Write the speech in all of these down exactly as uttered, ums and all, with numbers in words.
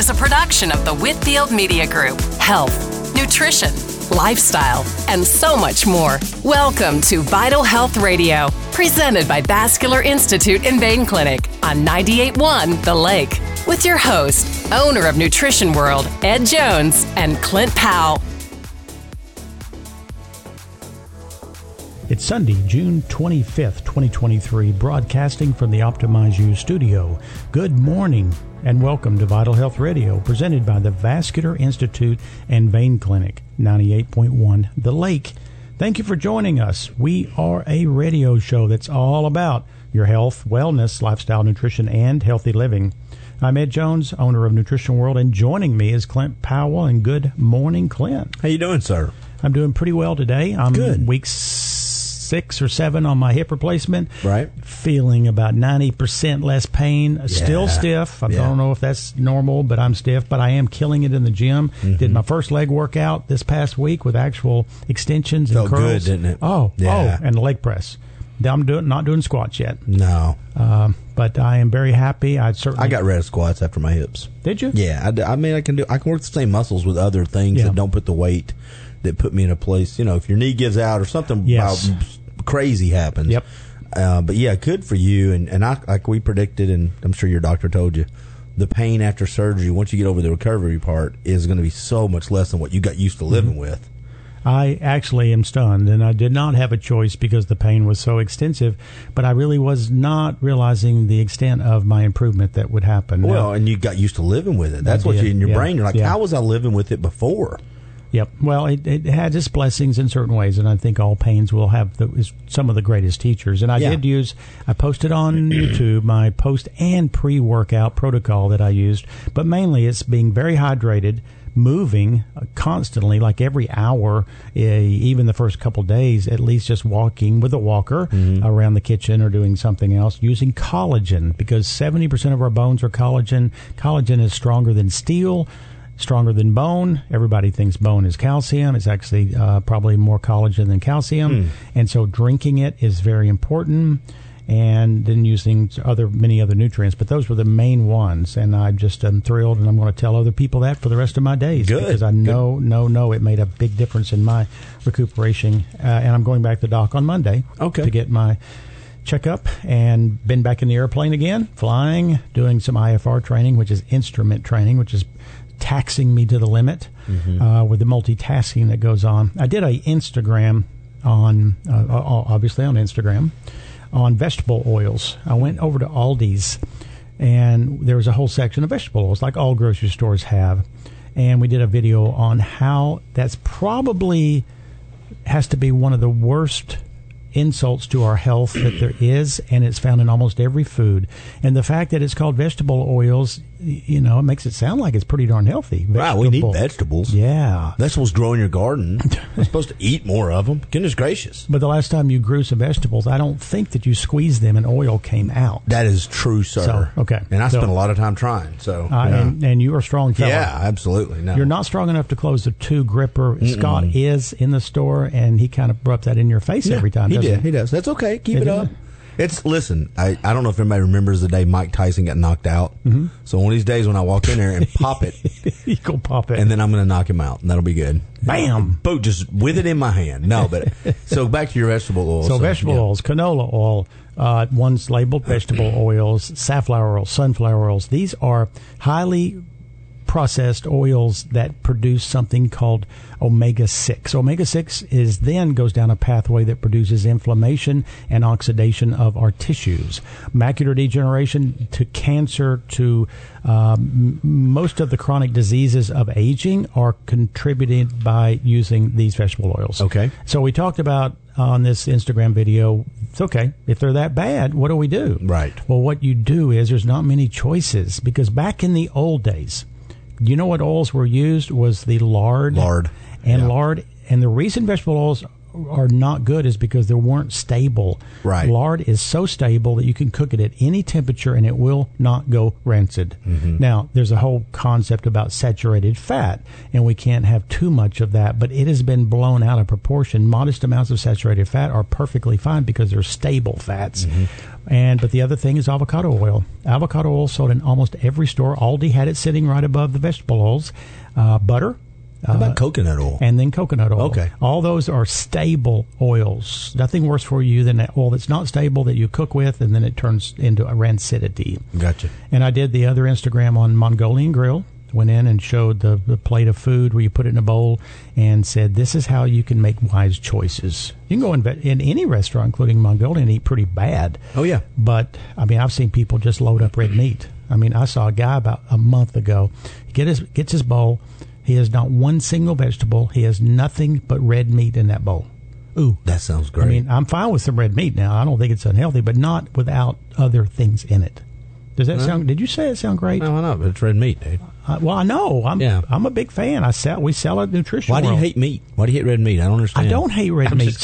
is a production of the Whitfield Media Group. Health, nutrition, lifestyle, and so much more. Welcome to Vital Health Radio, presented by Vascular Institute and Vein Clinic on ninety-eight point one The Lake, with your host, owner of Nutrition World, Ed Jones, and Clint Powell. It's Sunday, June twenty-fifth, twenty twenty-three, broadcasting from the Optimize You studio. Good morning and welcome to Vital Health Radio, presented by the Vascular Institute and Vein Clinic, ninety-eight point one The Lake. Thank you for joining us. We are a radio show that's all about your health, wellness, lifestyle, nutrition, and healthy living. I'm Ed Jones, owner of Nutrition World, and joining me is Clint Powell. And good morning, Clint. How you doing, sir? I'm doing pretty well today. I'm Good. week six or seven on my hip replacement. Right. Feeling about ninety percent less pain. Yeah. Still stiff. I yeah. don't know if that's normal, but I'm stiff. But I am killing it in the gym. Mm-hmm. Did my first leg workout this past week with actual extensions and Felt curls. Good, didn't it? Oh, yeah. oh, and the leg press. I'm doing not doing squats yet. No. Um, but I am very happy. I certainly. I got rid of squats after my hips. Did you? Yeah. I, I mean, I can do. I can work the same muscles with other things yeah. that don't put the weight that put me in a place. You know, if your knee gives out or something yes. about crazy happens. Yep. Uh, but yeah, good for you. And and I, like we predicted, and I'm sure your doctor told you, the pain after surgery, once you get over the recovery part, is going to be so much less than what you got used to living mm-hmm. with. I actually am stunned, and I did not have a choice because the pain was so extensive, but I really was not realizing the extent of my improvement that would happen. Well, now, and you got used to living with it. That's I what did. you in your yeah. brain. You're like, yeah. how was I living with it before? Yep. Well, it, it had its blessings in certain ways, and I think all pains will have the, is some of the greatest teachers. And I yeah. did use, I posted on YouTube my post and pre-workout protocol that I used, but mainly it's being very hydrated, moving constantly, like every hour, even the first couple days, at least just walking with a walker mm-hmm. around the kitchen or doing something else, using collagen, because seventy percent of our bones are collagen. Collagen is stronger than steel, stronger than bone. Everybody thinks bone is calcium. It's actually uh, probably more collagen than calcium. Mm. And so drinking it is very important. And then using other many other nutrients. But those were the main ones. And I just am thrilled, and I'm going to tell other people that for the rest of my days. Good. Because I know, Good. know, know it made a big difference in my recuperation. Uh, and I'm going back to the doc on Monday okay. to get my checkup, and been back in the airplane again, flying, doing some I F R training, which is instrument training, which is taxing me to the limit mm-hmm. uh, with the multitasking that goes on. I did a Instagram on, uh, obviously on Instagram, on vegetable oils. I went over to Aldi's, and there was a whole section of vegetable oils, like all grocery stores have. And we did a video on how that's probably has to be one of the worst insults to our health that there is, and it's found in almost every food. And the fact that it's called vegetable oils, you know, it makes it sound like it's pretty darn healthy. Wow, we need vegetables. Yeah. Vegetables grow in your garden. We're supposed to eat more of them. Goodness gracious. But the last time you grew some vegetables, I don't think that you squeezed them and oil came out. That is true, sir. So, okay. And I so, spent a lot of time trying. So, uh, yeah. and, and you are a strong fellow. Yeah, absolutely. No. You're not strong enough to close the two gripper. Mm-mm. Scott is in the store, and he kind of rubs that in your face yeah, every time, he doesn't did. he? He does. That's okay. Keep Is it it? up. It's listen. I, I don't know if everybody remembers the day Mike Tyson got knocked out. Mm-hmm. So one of these days when I walk in there and pop it, you go pop it, and then I'm going to knock him out, and that'll be good. Bam! Boom! Just with it in my hand. No, but so back to your vegetable oils. So, so vegetable yeah. oils, canola oil. Uh, one's labeled vegetable oils, safflower oil, sunflower oils. These are highly processed oils that produce something called omega six. Omega six is then goes down a pathway that produces inflammation and oxidation of our tissues, macular degeneration to cancer to um, most of the chronic diseases of aging are contributed by using these vegetable oils. Okay. So we talked about on this Instagram video, it's okay. If they're that bad, what do we do? Right. Well, what you do is there's not many choices, because back in the old days, you know what oils were used was the lard. Lard. And yeah. lard. And the reason vegetable oils are not good is because they weren't stable. Right. Lard is so stable that you can cook it at any temperature and it will not go rancid. Mm-hmm. Now, there's a whole concept about saturated fat, and we can't have too much of that, but it has been blown out of proportion. Modest amounts of saturated fat are perfectly fine because they're stable fats. Mm-hmm. And but the other thing is avocado oil. Avocado oil sold in almost every store. Aldi had it sitting right above the vegetable oils. Uh, butter. How about uh, coconut oil? And then coconut oil. Okay. All those are stable oils. Nothing worse for you than that oil that's not stable that you cook with and then it turns into a rancidity. Gotcha. And I did the other Instagram on Mongolian Grill. Went in and showed the, the plate of food where you put it in a bowl and said, this is how you can make wise choices. You can go in, in any restaurant, including Mongolian, and eat pretty bad. Oh, yeah. But, I mean, I've seen people just load up red meat. I mean, I saw a guy about a month ago. He get his, gets his bowl. He has not one single vegetable. He has nothing but red meat in that bowl. Ooh. That sounds great. I mean, I'm fine with some red meat now. I don't think it's unhealthy, but not without other things in it. Does that no. sound? Did you say it sound great? No, I know, but it's red meat, dude. Uh, well, I know. I'm. Yeah. I'm a big fan. I sell. We sell at Nutrition Why do you World. hate meat? Why do you hate red meat? I don't understand. I don't hate red I'm meat.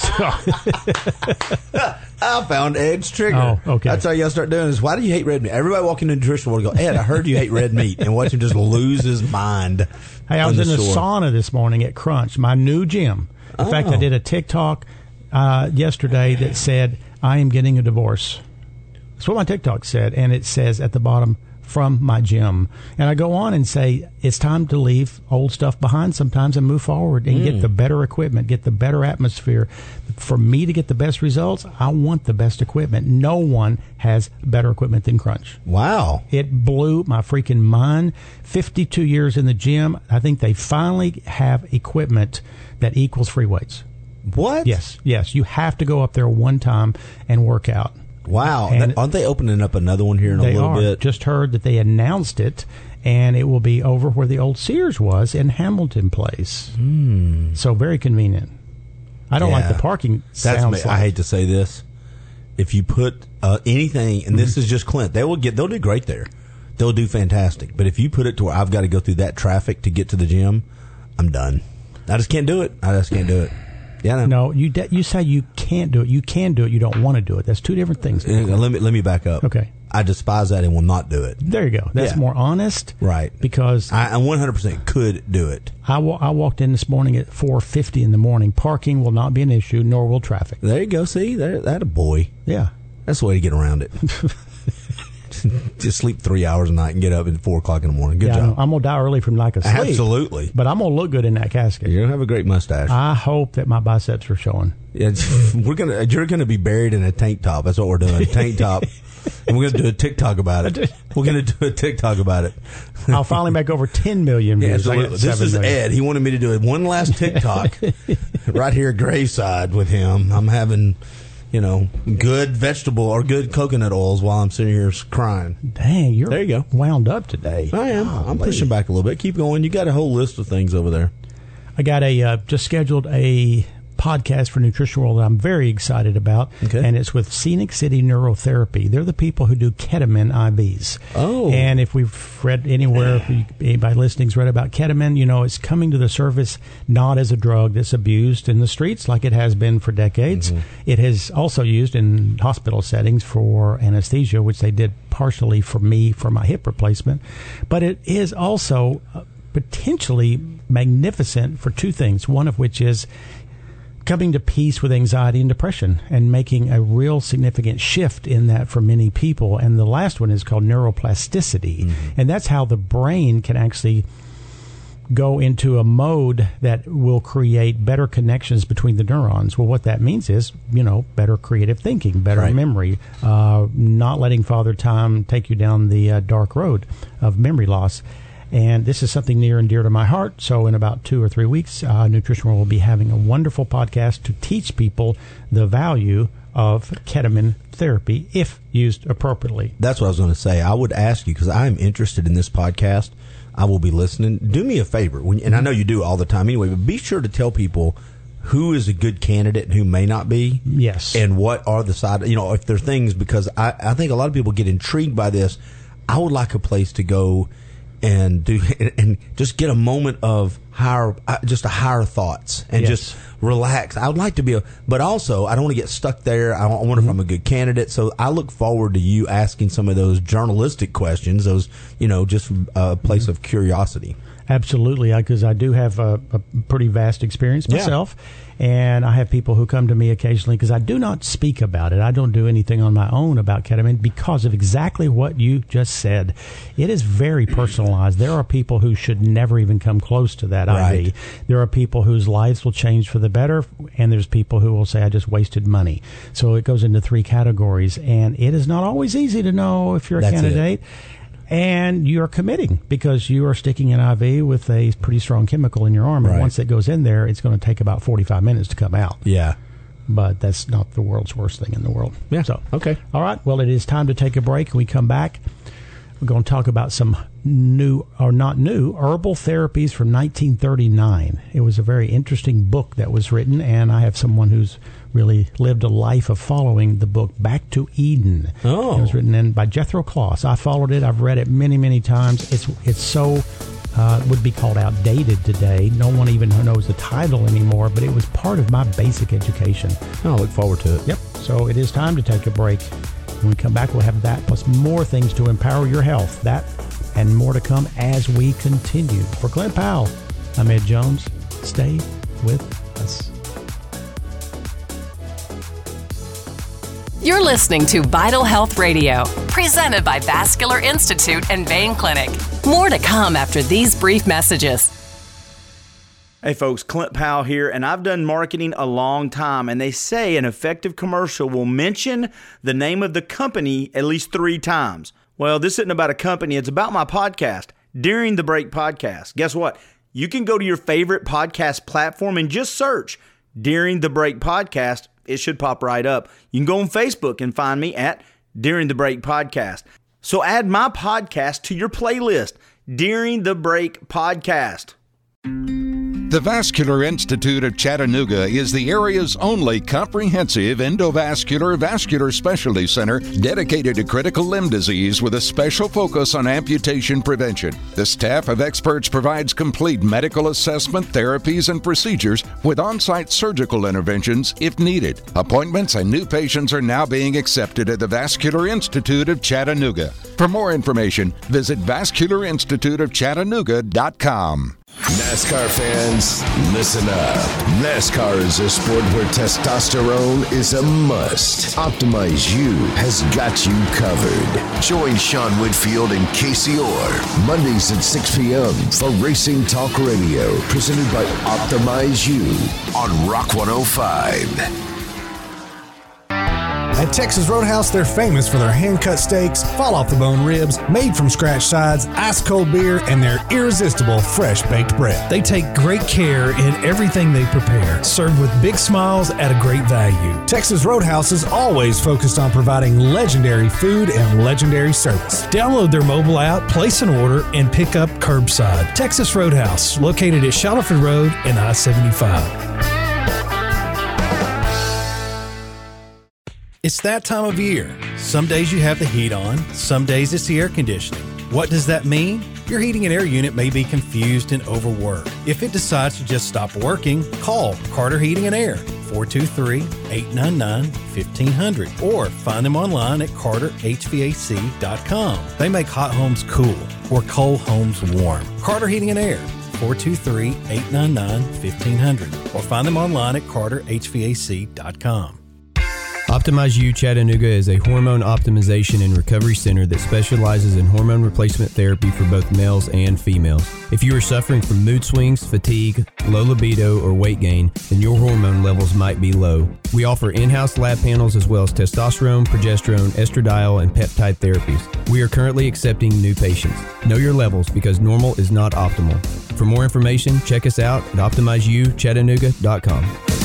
I found Ed's trigger. Oh, okay. That's how you got to start doing this. Why do you hate red meat? Everybody walking into Nutrition World go, Ed, I heard you hate red meat, and watch him just lose his mind. Hey, I was in the, in the sauna this morning at Crunch, my new gym. In oh. fact, I did a TikTok uh, yesterday that said, I am getting a divorce. That's what my TikTok said, and it says at the bottom, from my gym. And I go on and say, it's time to leave old stuff behind sometimes and move forward and mm. get the better equipment, get the better atmosphere. For me to get the best results, I want the best equipment. No one has better equipment than Crunch. Wow. It blew my freaking mind. fifty-two years in the gym. I think they finally have equipment that equals free weights. What? Yes, yes. You have to go up there one time and work out. Wow. That, aren't they opening up another one here in a little are. bit? Just heard that they announced it, and it will be over where the old Sears was in Hamilton Place. Mm. So very convenient. I don't yeah. like the parking. That's sounds me. like. I hate to say this. If you put uh, anything, and this is just Clint, they will get. They'll do great there. They'll do fantastic. But if you put it to where I've got to go through that traffic to get to the gym, I'm done. I just can't do it. I just can't do it. Yeah, no. no, you de- you say you can't do it. You can do it. You don't want to do it. That's two different things. Uh, let me let me back up. Okay. I despise that and will not do it. There you go. That's yeah. more honest. Right. Because I, I one hundred percent could do it. I, wa- I walked in this morning at four fifty in the morning. Parking will not be an issue, nor will traffic. There you go. See, there, that a boy. Yeah. That's the way to get around it. Just sleep three hours a night and get up at four o'clock in the morning. Good yeah, job. I'm going to die early from lack of sleep. Absolutely. But I'm going to look good in that casket. You're going to have a great mustache. I hope that my biceps are showing. Yeah, we're gonna. You're going to be buried in a tank top. That's what we're doing. Tank top. And we're going to do a TikTok about it. We're going to do a TikTok about it. I'll finally make over ten million views. Yeah, absolutely. This is million. Ed. He wanted me to do it. One last TikTok right here at Graveside with him. I'm having... You know, good vegetable or good coconut oils while I'm sitting here crying. Dang, you're there you go. wound up today. I am. Oh, I'm lady. pushing back a little bit. Keep going. You got a whole list of things over there. I got a uh, just scheduled a podcast for Nutrition World that I'm very excited about, okay. and it's with Scenic City Neurotherapy. They're the people who do ketamine I Vs. Oh. And if we've read anywhere, if we, anybody listening's read about ketamine, you know, it's coming to the surface not as a drug that's abused in the streets like it has been for decades. Mm-hmm. It has also used in hospital settings for anesthesia, which they did partially for me for my hip replacement. But it is also uh, potentially magnificent for two things, one of which is coming to peace with anxiety and depression and making a real significant shift in that for many people. And the last one is called neuroplasticity. Mm-hmm. And that's how the brain can actually go into a mode that will create better connections between the neurons. Well, what that means is, you know, better creative thinking, better right. memory, uh, not letting Father Time take you down the uh, dark road of memory loss. And this is something near and dear to my heart. So in about two or three weeks, uh, Nutrition World will be having a wonderful podcast to teach people the value of ketamine therapy if used appropriately. That's what I was going to say. I would ask you, because I'm interested in this podcast. I will be listening. Do me a favor, when, and I know you do all the time anyway, but be sure to tell people who is a good candidate and who may not be. Yes. And what are the side, you know, if there are things, because I, I think a lot of people get intrigued by this. I would like a place to go and do and just get a moment of higher, just a higher thoughts, and yes. just relax. I would like to be a, but also I don't want to get stuck there. I wonder mm-hmm. if I'm a good candidate. So I look forward to you asking some of those journalistic questions. Those, you know, just from a place mm-hmm. of curiosity. Absolutely, because I, I do have a, a pretty vast experience myself, yeah. and I have people who come to me occasionally because I do not speak about it. I don't do anything on my own about ketamine because of exactly what you just said. It is very personalized. There are people who should never even come close to that right. I V. There are people whose lives will change for the better, and there's people who will say, I just wasted money. So it goes into three categories, and it is not always easy to know if you're a That's candidate. It. And you are committing because you are sticking an I V with a pretty strong chemical in your arm. And right. once it goes in there, it's going to take about forty-five minutes to come out. Yeah. But that's not the world's worst thing in the world. Yeah. So, okay. All right. Well, it is time to take a break. When we come back, we're going to talk about some new, or not new, herbal therapies from nineteen thirty-nine. It was a very interesting book that was written, and I have someone who's really lived a life of following the book Back to Eden. Oh. It was written in by Jethro Kloss. I followed it. I've read it many, many times. It's it's so, uh, would be called outdated today. No one even knows the title anymore, but it was part of my basic education. Oh, I look forward to it. Yep. So it is time to take a break. When we come back, we'll have that plus more things to empower your health. That and more to come as we continue. For Clint Powell, I'm Ed Jones. Stay with us. You're listening to Vital Health Radio, presented by Vascular Institute and Vein Clinic. More to come after these brief messages. Hey folks, Clint Powell here, and I've done marketing a long time, and they say an effective commercial will mention the name of the company at least three times. Well, this isn't about a company, it's about my podcast, During the Break Podcast. Guess what? You can go to your favorite podcast platform and just search During the Break Podcast. It should pop right up. You can go on Facebook and find me at During the Break Podcast. So add my podcast to your playlist, During the Break Podcast. The Vascular Institute of Chattanooga is the area's only comprehensive endovascular vascular specialty center dedicated to critical limb disease with a special focus on amputation prevention. The staff of experts provides complete medical assessment, therapies, and procedures with on-site surgical interventions if needed. Appointments and new patients are now being accepted at the Vascular Institute of Chattanooga. For more information, visit vascular institute of chattanooga dot com. NASCAR fans, listen up. NASCAR is a sport where testosterone is a must. Optimize U has got you covered. Join Sean Whitfield and Casey Orr Mondays at six p.m. for Racing Talk Radio, presented by Optimize U on Rock one oh five. At Texas Roadhouse, they're famous for their hand-cut steaks, fall-off-the-bone ribs, made-from-scratch sides, ice-cold beer, and their irresistible fresh-baked bread. They take great care in everything they prepare, served with big smiles at a great value. Texas Roadhouse is always focused on providing legendary food and legendary service. Download their mobile app, place an order, and pick up curbside. Texas Roadhouse, located at Shuttleford Road and I seventy-five. It's that time of year. Some days you have the heat on, some days it's the air conditioning. What does that mean? Your heating and air unit may be confused and overworked. If it decides to just stop working, call Carter Heating and Air, four two three, eight nine nine, fifteen hundred, or find them online at carter h v a c dot com. They make hot homes cool or cold homes warm. Carter Heating and Air, four two three, eight nine nine, fifteen hundred, or find them online at carter h v a c dot com. Optimize U Chattanooga is a hormone optimization and recovery center that specializes in hormone replacement therapy for both males and females. If you are suffering from mood swings, fatigue, low libido, or weight gain, then your hormone levels might be low. We offer in-house lab panels as well as testosterone, progesterone, estradiol, and peptide therapies. We are currently accepting new patients. Know your levels because normal is not optimal. For more information, check us out at optimize u chattanooga dot com.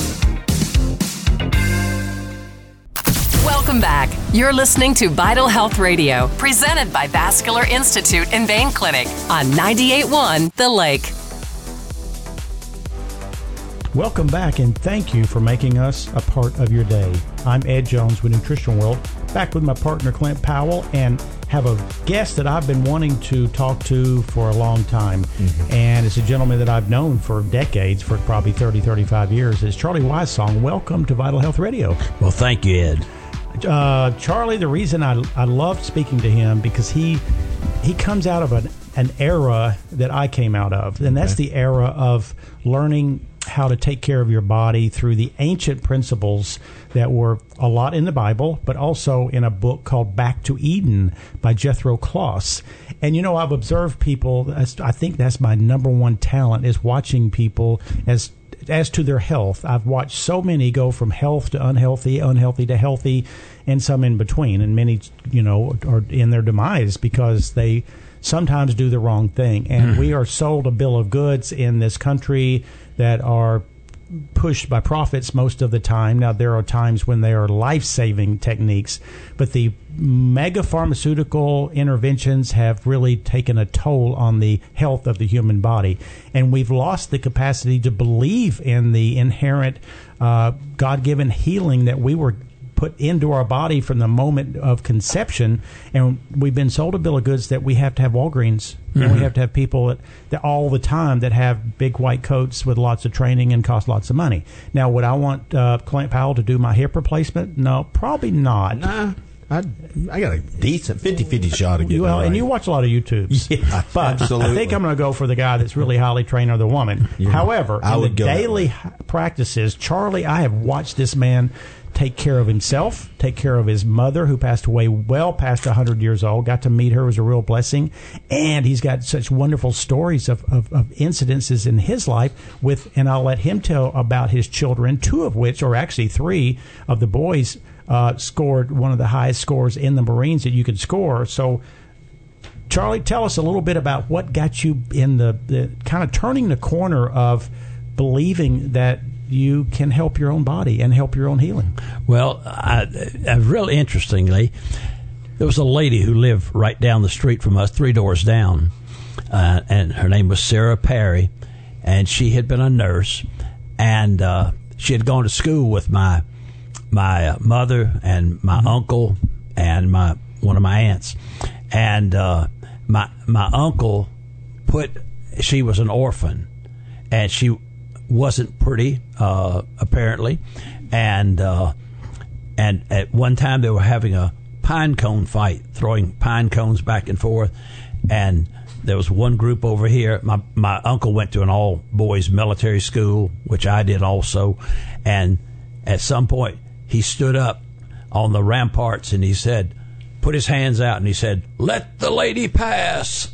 Welcome back. You're listening to Vital Health Radio, presented by Vascular Institute and Vein Clinic on ninety-eight point one The Lake. Welcome back, and thank you for making us a part of your day. I'm Ed Jones with Nutrition World, back with my partner Clint Powell, and have a guest that I've been wanting to talk to for a long time. Mm-hmm. And it's a gentleman that I've known for decades, for probably thirty, thirty-five years. It's Charlie Wysong. Welcome to Vital Health Radio. Well, thank you, Ed. Uh, Charlie, the reason I, I loved speaking to him, because he he comes out of an, an era that I came out of. And that's okay. The era of learning how to take care of your body through the ancient principles that were a lot in the Bible, but also in a book called Back to Eden by Jethro Kloss. And, you know, I've observed people, I think that's my number one talent, is watching people as as to their health. I've watched so many go from health to unhealthy, unhealthy to healthy, and some in between. And many, you know, are in their demise because they sometimes do the wrong thing. And mm-hmm. we are sold a bill of goods in this country that are pushed by profits most of the time. Now, there are times when they are life-saving techniques, but the mega pharmaceutical interventions have really taken a toll on the health of the human body. And we've lost the capacity to believe in the inherent uh, God-given healing that we were put into our body from the moment of conception. And we've been sold a bill of goods that we have to have Walgreens. Mm-hmm. And we have to have people that, that all the time that have big white coats with lots of training and cost lots of money. Now, would I want uh, Clint Powell to do my hip replacement? No, probably not. Nah. I I got a decent fifty-fifty shot of getting well, right. And you watch a lot of YouTubes. Yeah, but absolutely. I think I'm going to go for the guy that's really highly trained or the woman. Yeah. However, I in would the go daily practices, Charlie, I have watched this man take care of himself, take care of his mother, who passed away well past one hundred years old. Got to meet her. It was a real blessing. And he's got such wonderful stories of, of, of incidences in his life with, and I'll let him tell about his children, two of which, or actually three of the boys, uh, scored one of the highest scores in the Marines that you could score. So, Charlie, tell us a little bit about what got you in the, the kind of turning the corner of believing that you can help your own body and help your own healing. Well, I, I, really interestingly, there was a lady who lived right down the street from us, three doors down, uh, and her name was Sarah Perry, and she had been a nurse, and uh, she had gone to school with my my uh, mother and my mm-hmm. uncle and my one of my aunts, and uh, my my uncle put she was an orphan, and she wasn't pretty, uh, apparently, and uh, and at one time they were having a pine cone fight, throwing pine cones back and forth, and there was one group over here. My my uncle went to an all boys military school, which I did also, and at some point he stood up on the ramparts and he said, put his hands out and he said, "Let the lady pass,"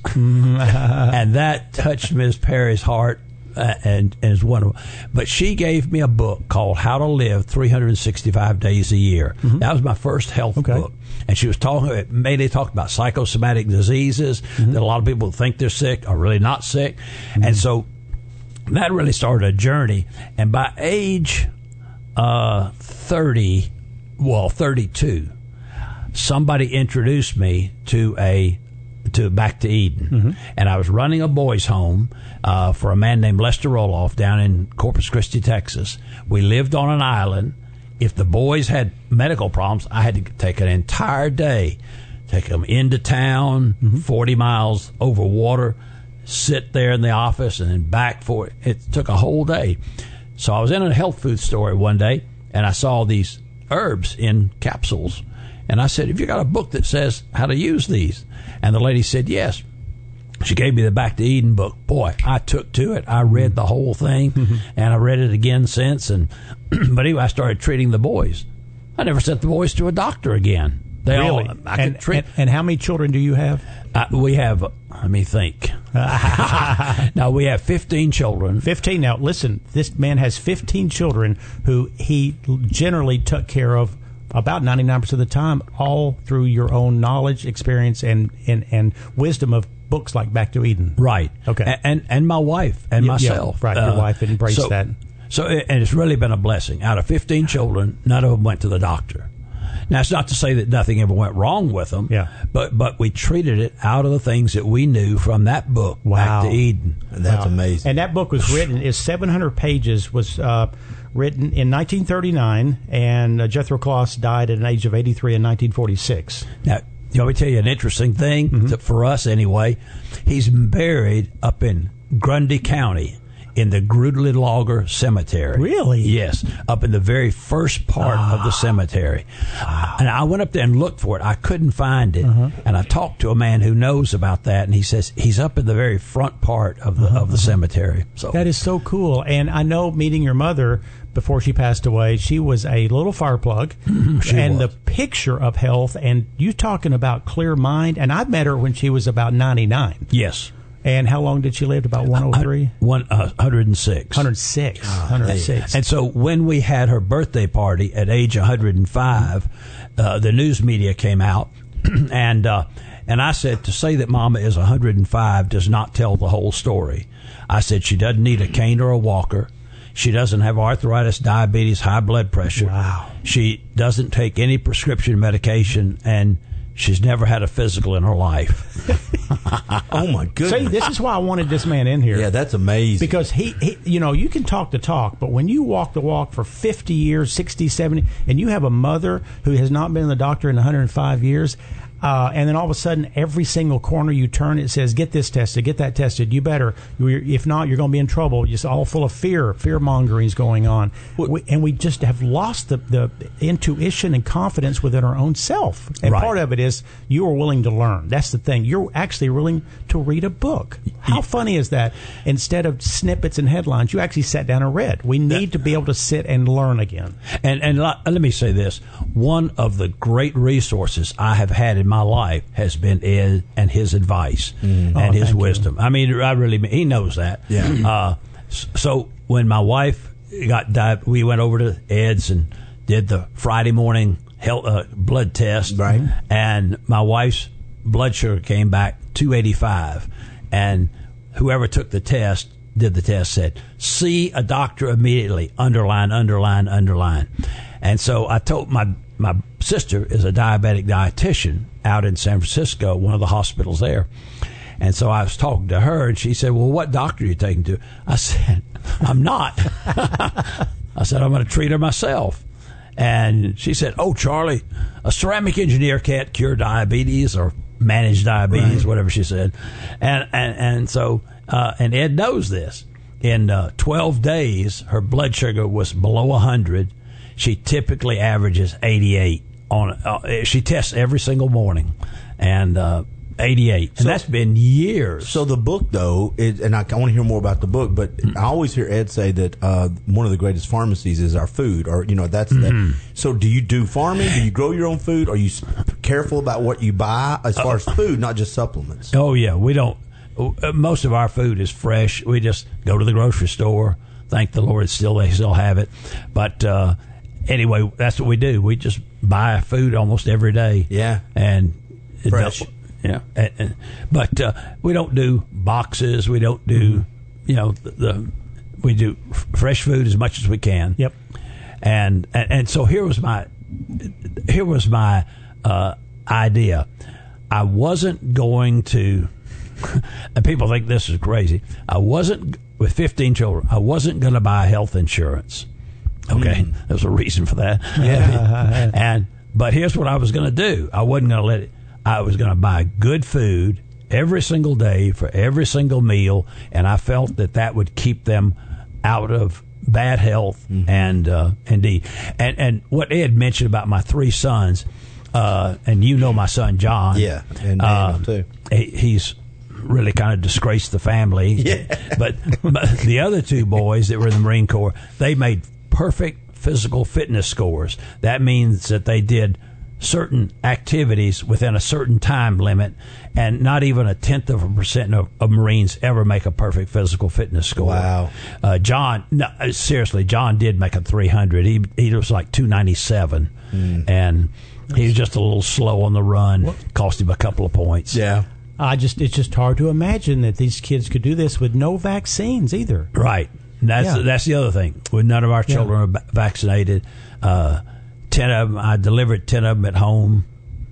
and that touched Miz Perry's heart. Uh, and, and it's wonderful. But she gave me a book called How to Live three hundred sixty-five Days a Year. Mm-hmm. That was my first health okay. book. And she was talking, mainly talking about psychosomatic diseases mm-hmm. that a lot of people think they're sick are really not sick. Mm-hmm. And so that really started a journey. And by age uh, thirty, well, thirty-two, somebody introduced me to a to Back to Eden. Mm-hmm. And I was running a boys' home uh, for a man named Lester Roloff down in Corpus Christi, Texas. We lived on an island. If the boys had medical problems, I had to take an entire day, take them into town, mm-hmm. forty miles over water, sit there in the office, and then back for it. It took a whole day. So I was in a health food store one day, and I saw these herbs in capsules. And I said, "Have you got a book that says how to use these?" And the lady said, "Yes." She gave me the Back to Eden book. Boy, I took to it. I read the whole thing, mm-hmm. and I read it again since. And but anyway, I started treating the boys. I never sent the boys to a doctor again. They really? all, I and, could treat. And, and how many children do you have? Uh, we have, uh, let me think. Now, we have fifteen children. fifteen. Now, listen, this man has fifteen children who he generally took care of about ninety-nine percent of the time, all through your own knowledge, experience, and, and, and wisdom of books like Back to Eden. Right. Okay. And and, and my wife and yeah, myself. Yeah, right. Your uh, wife embraced so, that. So, and it's really been a blessing. Out of fifteen children, none of them went to the doctor. Now, it's not to say that nothing ever went wrong with them, yeah. but but we treated it out of the things that we knew from that book, wow. Back to Eden. And that's wow. amazing. And that book was written, is seven hundred pages, was uh, written in nineteen thirty-nine, and uh, Jethro Kloss died at an age of eighty-three in nineteen forty-six. Now, you know, let me tell you an interesting thing mm-hmm. to, for us anyway. He's buried up in Grundy County in the Grudley-Lager Cemetery. Really? Yes, up in the very first part ah. of the cemetery. Wow. And I went up there and looked for it. I couldn't find it. Uh-huh. And I talked to a man who knows about that, and he says he's up in the very front part of the uh-huh. of the cemetery. So that is so cool. And I know, meeting your mother before she passed away, she was a little fire plug. She and was. The picture of health, and you talking about clear mind, and I met her when she was about ninety-nine. Yes. And how long did she live? About one oh three? One, uh, one hundred six. one hundred six. God, one hundred six. And so when we had her birthday party at age one hundred five, uh, the news media came out, and uh, and I said, to say that Mama is one hundred five does not tell the whole story. I said she doesn't need a cane or a walker. She doesn't have arthritis, diabetes, high blood pressure. Wow. She doesn't take any prescription medication, and she's never had a physical in her life. Oh, my goodness. See, this is why I wanted this man in here. Yeah, that's amazing. Because, he, he, you know, you can talk the talk, but when you walk the walk for fifty years, sixty, seventy, and you have a mother who has not been to the doctor in one hundred five years, uh, and then all of a sudden, every single corner you turn, it says, get this tested, get that tested, you better. If not, you're going to be in trouble. It's all full of fear. Fear-mongering is going on. We, and we just have lost the, the intuition and confidence within our own self. And right. part of it is you are willing to learn. That's the thing. You're actually willing to read a book. How funny is that? Instead of snippets and headlines, you actually sat down and read. We need to be able to sit and learn again. And, and let me say this. One of the great resources I have had in my life has been Ed and his advice mm. and oh, his wisdom. You. I mean, I really mean, he knows that. Yeah. Uh, so when my wife got died, we went over to Ed's and did the Friday morning health, uh, blood test. Right. And my wife's blood sugar came back two eighty-five. And whoever took the test, did the test, said, see a doctor immediately, underline, underline, underline. And so I told my my sister is a diabetic dietitian out in San Francisco, one of the hospitals there. And so I was talking to her, and she said, well, what doctor are you taking to? I said, I'm not. I said, I'm going to treat her myself. And she said, oh, Charlie, a ceramic engineer can't cure diabetes or manage diabetes, right. whatever she said. And and, and so, uh, and Ed knows this. In uh, twelve days, her blood sugar was below one hundred. She typically averages eighty-eight. On uh, she tests every single morning, and uh, eighty-eight. And so, that's been years. So the book, though, is, and I, I want to hear more about the book, but mm-hmm. I always hear Ed say that uh, one of the greatest pharmacies is our food, or, you know, that's mm-hmm. that. So do you do farming? Do you grow your own food? Are you careful about what you buy as far uh, as food, not just supplements? Oh, yeah. We don't. Most of our food is fresh. We just go to the grocery store. Thank the Lord, still they still have it. But uh, anyway, that's what we do. We just buy food almost every day. Yeah. And fresh. Yeah, and, and, but uh, we don't do boxes. We don't do, mm-hmm. you know, the, the we do f- fresh food as much as we can. Yep. And and, and so here was my here was my uh, idea. I wasn't going to, and people think this is crazy. I wasn't with fifteen children. I wasn't going to buy health insurance. Okay, mm. there's a reason for that. Yeah. and but here's what I was going to do. I wasn't going to let it. I was going to buy good food every single day for every single meal, and I felt that that would keep them out of bad health mm-hmm. and uh, indeed. And and what Ed mentioned about my three sons, uh, and you know my son John, yeah, and Daniel uh, too. He, he's really kind of disgraced the family. Yeah. But, but the other two boys that were in the Marine Corps, they made perfect physical fitness scores. That means that they did certain activities within a certain time limit, and not even a tenth of a percent of, of Marines ever make a perfect physical fitness score. Wow. Uh, John, no, seriously, John did make a three hundred. He he was like two ninety-seven, mm. and he was just a little slow on the run. What? Cost him a couple of points. Yeah. I just it's just hard to imagine that these kids could do this with no vaccines either. Right. That's yeah. that's the other thing. With none of our children yeah. are vaccinated. Uh, Ten of them, I delivered ten of them at home.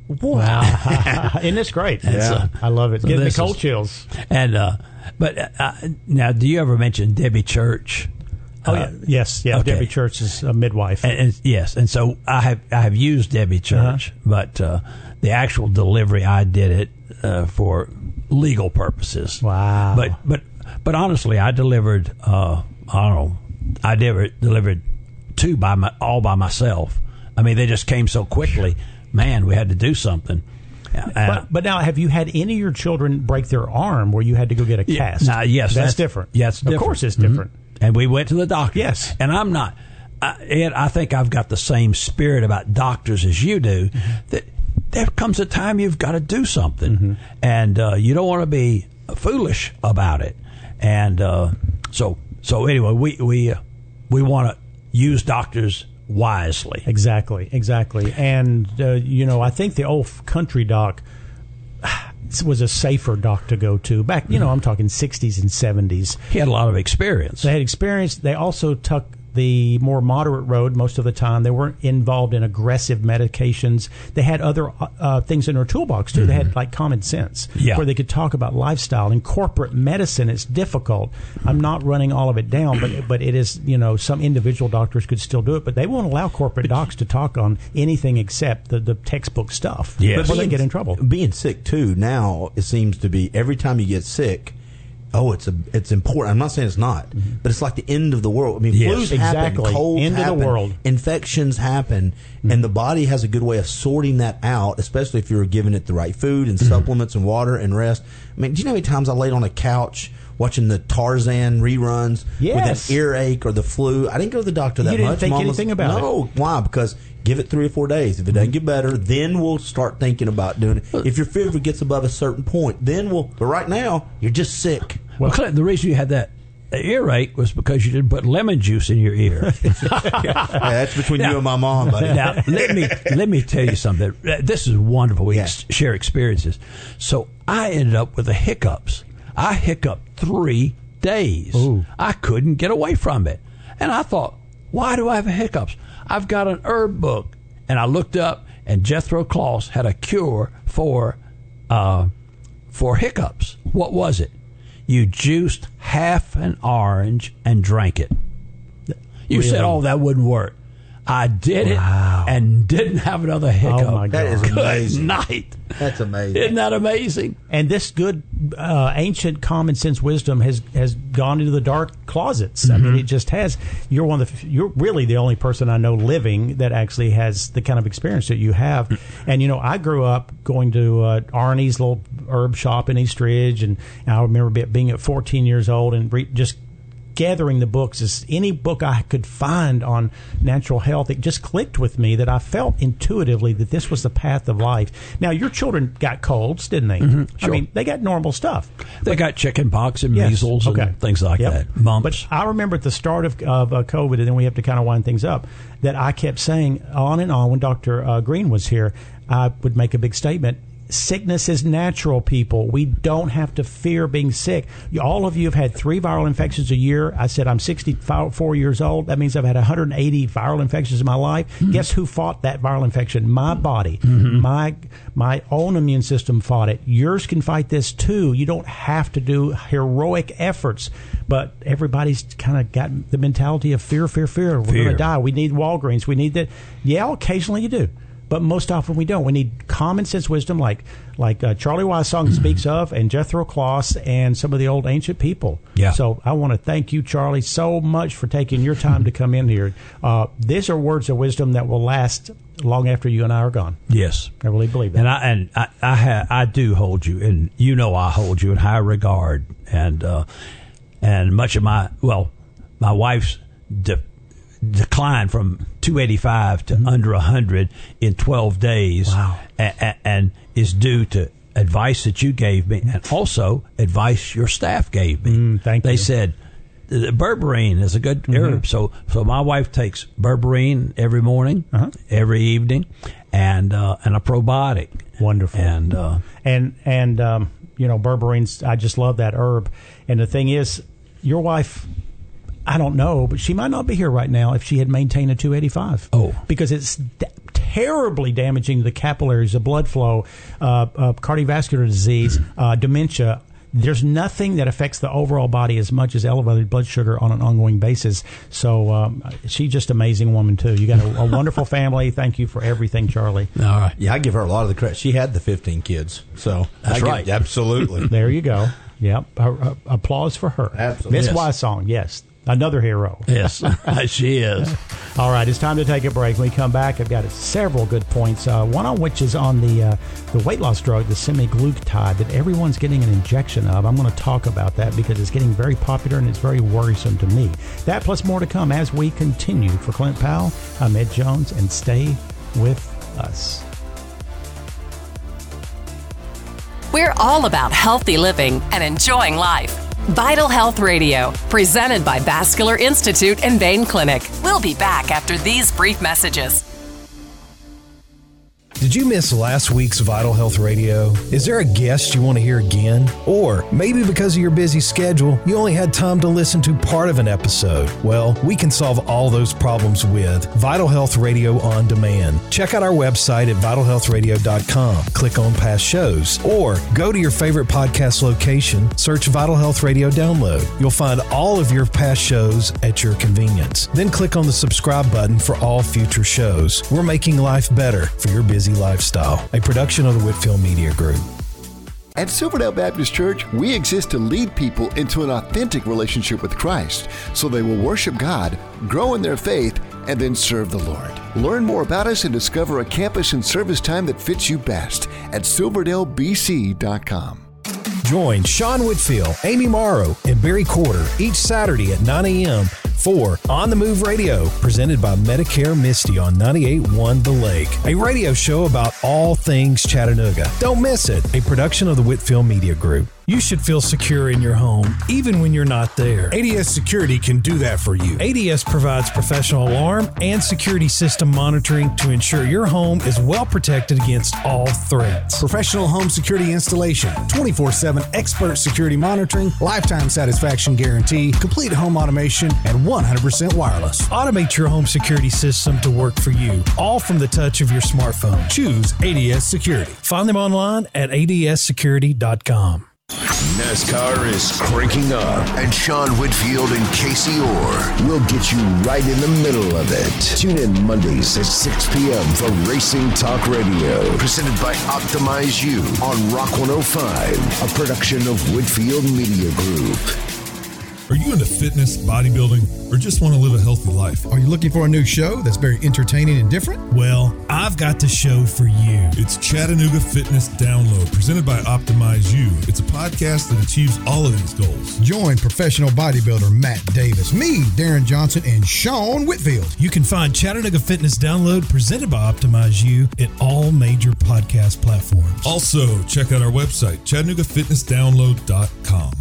Wow, isn't this great? Yeah, I love it. So Give me cold is, chills. And uh, but uh, now, do you ever mention Debbie Church? Oh yeah, yes, yeah. Okay. Debbie Church is a midwife, and, and yes, and so I have I have used Debbie Church, uh-huh. but uh, the actual delivery I did it uh, for legal purposes. Wow. But but but honestly, I delivered. Uh, I don't know. I delivered delivered two by my all by myself. I mean, they just came so quickly. Man, we had to do something. Uh, but, but now, have you had any of your children break their arm where you had to go get a cast? Yeah, nah, yes, that's, that's different. Yes, yeah, different. Of course, it's different. Mm-hmm. And we went to the doctor. Yes. And I'm not, I, Ed, I think I've got the same spirit about doctors as you do, mm-hmm. that there comes a time you've got to do something. Mm-hmm. And uh, you don't want to be foolish about it. And uh, so so anyway, we, we, uh, we want to use doctors wisely. Exactly, exactly. And, uh, you know, I think the old country doc was a safer doc to go to. Back, you know, I'm talking sixties and seventies. He had a lot of experience. They had experience. They also took the more moderate road most of the time. They weren't involved in aggressive medications. They had other uh, things in their toolbox, too. Mm-hmm. They had, like, common sense, yeah. where they could talk about lifestyle. In corporate medicine, it's difficult. I'm not running all of it down, but but it is, you know, some individual doctors could still do it, but they won't allow corporate docs to talk on anything except the, the textbook stuff. Yes. Before they get in trouble. Being sick, too, now it seems to be every time you get sick, oh, it's a, it's important. I'm not saying it's not, mm-hmm. but it's like the end of the world. I mean, yes, flus exactly. happen, colds end happen, of the world. Infections happen, mm-hmm. and the body has a good way of sorting that out, especially if you're giving it the right food and mm-hmm. supplements and water and rest. I mean, do you know how many times I laid on a couch watching the Tarzan reruns yes. with an earache or the flu? I didn't go to the doctor that you didn't much. think Mom anything was, about no, it. No, why? Because give it three or four days. If it doesn't get better, then we'll start thinking about doing it. If your fever gets above a certain point, then we'll. But right now, you're just sick. Well, Clint, the reason you had that earache was because you didn't put lemon juice in your ear. Yeah, that's between now, you and my mom, buddy. Now, let me let me tell you something. This is wonderful. We yeah. share experiences. So I ended up with the hiccups. I hiccuped three days. Ooh. I couldn't get away from it. And I thought, why do I have hiccups? I've got an herb book. And I looked up, and Jethro Kloss had a cure for uh, for hiccups. What was it? You juiced half an orange and drank it. You really? said, oh, that wouldn't work. I did wow. it and didn't have another hiccup. Oh, my God. That is amazing. Good night. That's amazing. Isn't that amazing? And this good, uh, ancient common sense wisdom has, has gone into the dark closets. Mm-hmm. I mean, it just has. You're one of the, you're really the only person I know living that actually has the kind of experience that you have. And, you know, I grew up going to uh, Arnie's little herb shop in East Ridge, and, and I remember being at fourteen years old and re- just gathering the books. As any book I could find on natural health, it just clicked with me that I felt intuitively that this was the path of life. Now, your children got colds, didn't they? Mm-hmm, sure. I mean, they got normal stuff. They but, got chicken pox and yes, measles okay. and things like yep. that. Mumps. But I remember at the start of, of uh, COVID, and then we have to kind of wind things up, that I kept saying on and on when Doctor Uh, Green was here, I would make a big statement. Sickness is natural, people. We don't have to fear being sick. All of you have had three viral infections a year. I said I'm sixty-four years old. That means I've had one hundred eighty viral infections in my life. Mm-hmm. Guess who fought that viral infection? My body. Mm-hmm. My my own immune system fought it. Yours can fight this too. You don't have to do heroic efforts. But everybody's kind of got the mentality of fear, fear, fear. We're going to die. We need Walgreens. We need that. Yeah, occasionally you do. But most often we don't. We need common sense wisdom like like uh, Charlie Wysong mm-hmm. speaks of, and Jethro Kloss, and some of the old ancient people. Yeah. So I want to thank you, Charlie, so much for taking your time to come in here. Uh, these are words of wisdom that will last long after you and I are gone. Yes. I really believe that. And I and I I, ha, I do hold you, and you know I hold you in high regard. And uh, and much of my, well, my wife's de- decline from two eighty-five to mm-hmm. under one hundred in twelve days. Wow. and, and is due to advice that you gave me, and also advice your staff gave me. Mm, thank they you. said the berberine is a good mm-hmm. herb. So so my wife takes berberine every morning, uh-huh. every evening, and uh, and a probiotic. Wonderful. And uh, and and um, you know, berberines, I just love that herb. And the thing is, your wife, I don't know, but she might not be here right now if she had maintained a two eighty-five. Oh. Because it's d- terribly damaging to the capillaries, the blood flow, uh, uh, cardiovascular disease, uh, dementia. there's nothing that affects the overall body as much as elevated blood sugar on an ongoing basis. So um, she's just an amazing woman, too. You got a, a wonderful family. Thank you for everything, Charlie. All right. Yeah, I give her a lot of the credit. She had the fifteen kids. So That's I right. Give, absolutely. There you go. Yep. Uh, uh, applause for her. Absolutely. Miss Yes. Wysong, yes. Another hero. Yes, she is. All right, it's time to take a break. When we come back, I've got several good points. Uh, one on which is on the uh, the weight loss drug, the semaglutide, that everyone's getting an injection of. I'm going to talk about that because it's getting very popular and it's very worrisome to me. That plus more to come as we continue. For Clint Powell, I'm Ed Jones, and stay with us. We're all about healthy living and enjoying life. Vital Health Radio, presented by Vascular Institute and Vein Clinic. We'll be back after these brief messages. Did you miss last week's Vital Health Radio? Is there a guest you want to hear again? Or maybe because of your busy schedule, you only had time to listen to part of an episode? Well, we can solve all those problems with Vital Health Radio On Demand. Check out our website at vital health radio dot com. Click on past shows. Or go to your favorite podcast location, search Vital Health Radio Download. You'll find all of your past shows at your convenience. Then click on the subscribe button for all future shows. We're making life better for your busy lifestyle. A production of the Whitfield Media Group. At Silverdale Baptist Church, we exist to lead people into an authentic relationship with Christ so they will worship God, grow in their faith, and then serve the Lord. Learn more about us and discover a campus and service time that fits you best at silverdale b c dot com. Join Sean Whitfield, Amy Morrow, and Barry Corder each Saturday at nine a.m. for On the Move Radio, presented by Medicare Misty on ninety-eight point one The Lake, a radio show about all things Chattanooga. Don't miss it, a production of the Whitfield Media Group. You should feel secure in your home, even when you're not there. A D S Security can do that for you. A D S provides professional alarm and security system monitoring to ensure your home is well protected against all threats. Professional home security installation, twenty-four seven expert security monitoring, lifetime satisfaction guarantee, complete home automation, and one hundred percent wireless. Automate your home security system to work for you, all from the touch of your smartphone. Choose A D S Security. Find them online at a d s security dot com. NASCAR is cranking up, and Sean Whitfield and Casey Orr will get you right in the middle of it. Tune in Mondays at six p.m. for Racing Talk Radio, presented by Optimize You on Rock one oh five, a production of Whitfield Media Group. Are you into fitness, bodybuilding, or just want to live a healthy life? Are you looking for a new show that's very entertaining and different? Well, I've got the show for you. It's Chattanooga Fitness Download, presented by Optimize You. It's a podcast that achieves all of these goals. Join professional bodybuilder Matt Davis, me, Darren Johnson, and Sean Whitfield. You can find Chattanooga Fitness Download, presented by Optimize You, at all major podcast platforms. Also, check out our website, chattanooga fitness download dot com.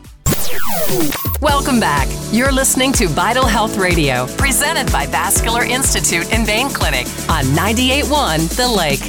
Welcome back. You're listening to Vital Health Radio, presented by Vascular Institute and Vein Clinic on ninety-eight point one The Lake.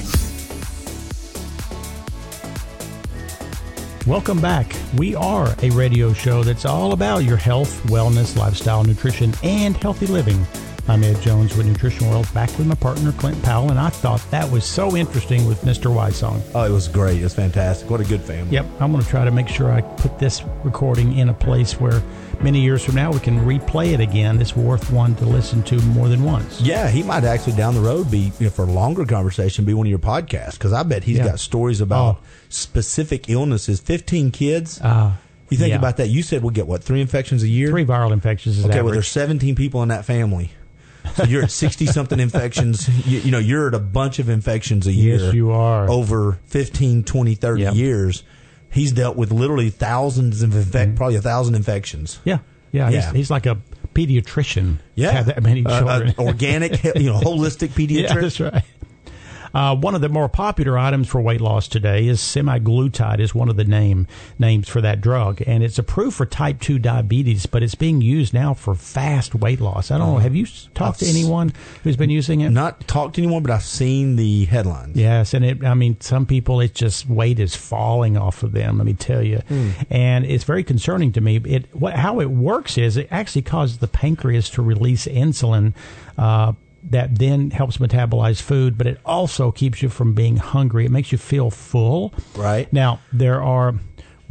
Welcome back. We are a radio show that's all about your health, wellness, lifestyle, nutrition, and healthy living. I'm Ed Jones with Nutrition World, back with my partner, Clint Powell, and I thought that was so interesting with Mister Wysong. Oh, it was great. It was fantastic. What a good family. Yep. I'm going to try to make sure I put this recording in a place where many years from now we can replay it again. It's worth one to listen to more than once. Yeah, he might actually down the road be, you know, for a longer conversation, be one of your podcasts, because I bet he's Yeah. got stories about Oh. specific illnesses. fifteen kids. Uh, you think yeah. about that. You said we'll get, what, three infections a year? Three viral infections is Okay, average. well, there's seventeen people in that family. So you're at sixty-something infections. You, you know, you're at a bunch of infections a year. Yes, you are. Over fifteen, twenty, thirty Yep. years. He's dealt with literally thousands of infect, Mm-hmm. probably a thousand infections. Yeah. Yeah. Yeah. He's, he's like a pediatrician. Yeah. Have that many Uh, children. uh, organic, you know, holistic pediatrician. Yeah, that's right. Uh, one of the more popular items for weight loss today is semaglutide, is one of the name names for that drug, and it's approved for type two diabetes, but it's being used now for fast weight loss. I don't know. Have you talked to anyone who's been using it? Not talked to anyone, but I've seen the headlines. Yes, and it, I mean, some people, it's just weight is falling off of them, let me tell you. Mm. And it's very concerning to me. It what, how it works is it actually causes the pancreas to release insulin, uh, that then helps metabolize food, but it also keeps you from being hungry. It makes you feel full. Right. Now, there are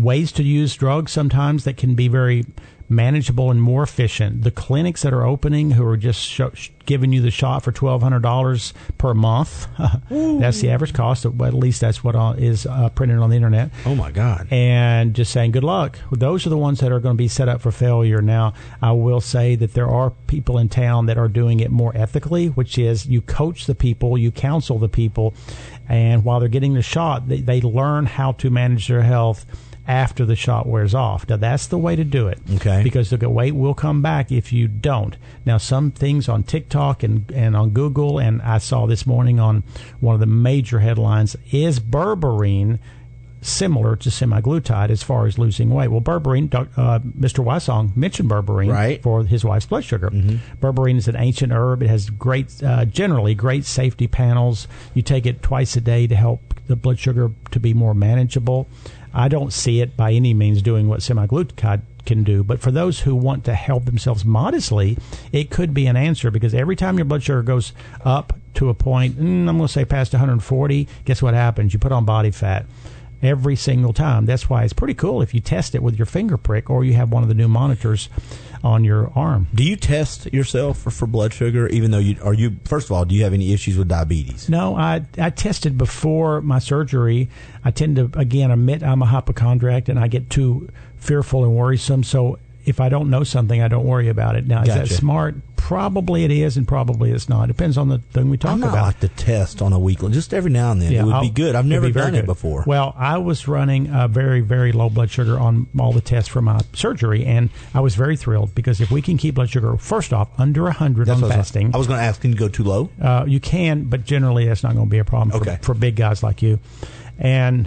ways to use drugs sometimes that can be very manageable and more efficient. The clinics that are opening who are just sh- giving you the shot for twelve hundred dollars per month, that's the average cost, but at least that's what uh, is uh, printed on the internet. Oh, my God. And just saying good luck. Those are the ones that are going to be set up for failure. Now, I will say that there are people in town that are doing it more ethically, which is you coach the people, you counsel the people, and while they're getting the shot, they, they learn how to manage their health after the shot wears off. Now, that's the way to do it. Okay. Because the weight will come back if you don't. Now, some things on TikTok and, and on Google, and I saw this morning on one of the major headlines, is berberine similar to semaglutide as far as losing weight? Well, berberine, uh, Mister Wysong mentioned berberine right. for his wife's blood sugar. Mm-hmm. Berberine is an ancient herb. It has great, uh, generally great safety panels. You take it twice a day to help the blood sugar to be more manageable. I don't see it by any means doing what semaglutide can do, but for those who want to help themselves modestly, it could be an answer, because every time your blood sugar goes up to a point, mm, I'm going to say past one hundred forty, guess what happens? You put on body fat every single time. That's why it's pretty cool if you test it with your finger prick or you have one of the new monitors on your arm. Do you test yourself for, for blood sugar, even though you are you? First of all, do you have any issues with diabetes? No, I I tested before my surgery. I tend to again admit I'm a hypochondriac and I get too fearful and worrisome. So if I don't know something, I don't worry about it. Now, Gotcha. Is that smart? Probably it is, and probably it's not. Depends on the thing we talk I'm not about. like to test on a weekly, just every now and then. Yeah, it would I'll, be good. I've never be done it good. before. Well, I was running a very, very low blood sugar on all the tests for my surgery, and I was very thrilled because if we can keep blood sugar, first off, under one hundred That's on what fasting. I was going to ask, can you go too low? Uh, you can, but generally that's not going to be a problem for, Okay. for big guys like you. And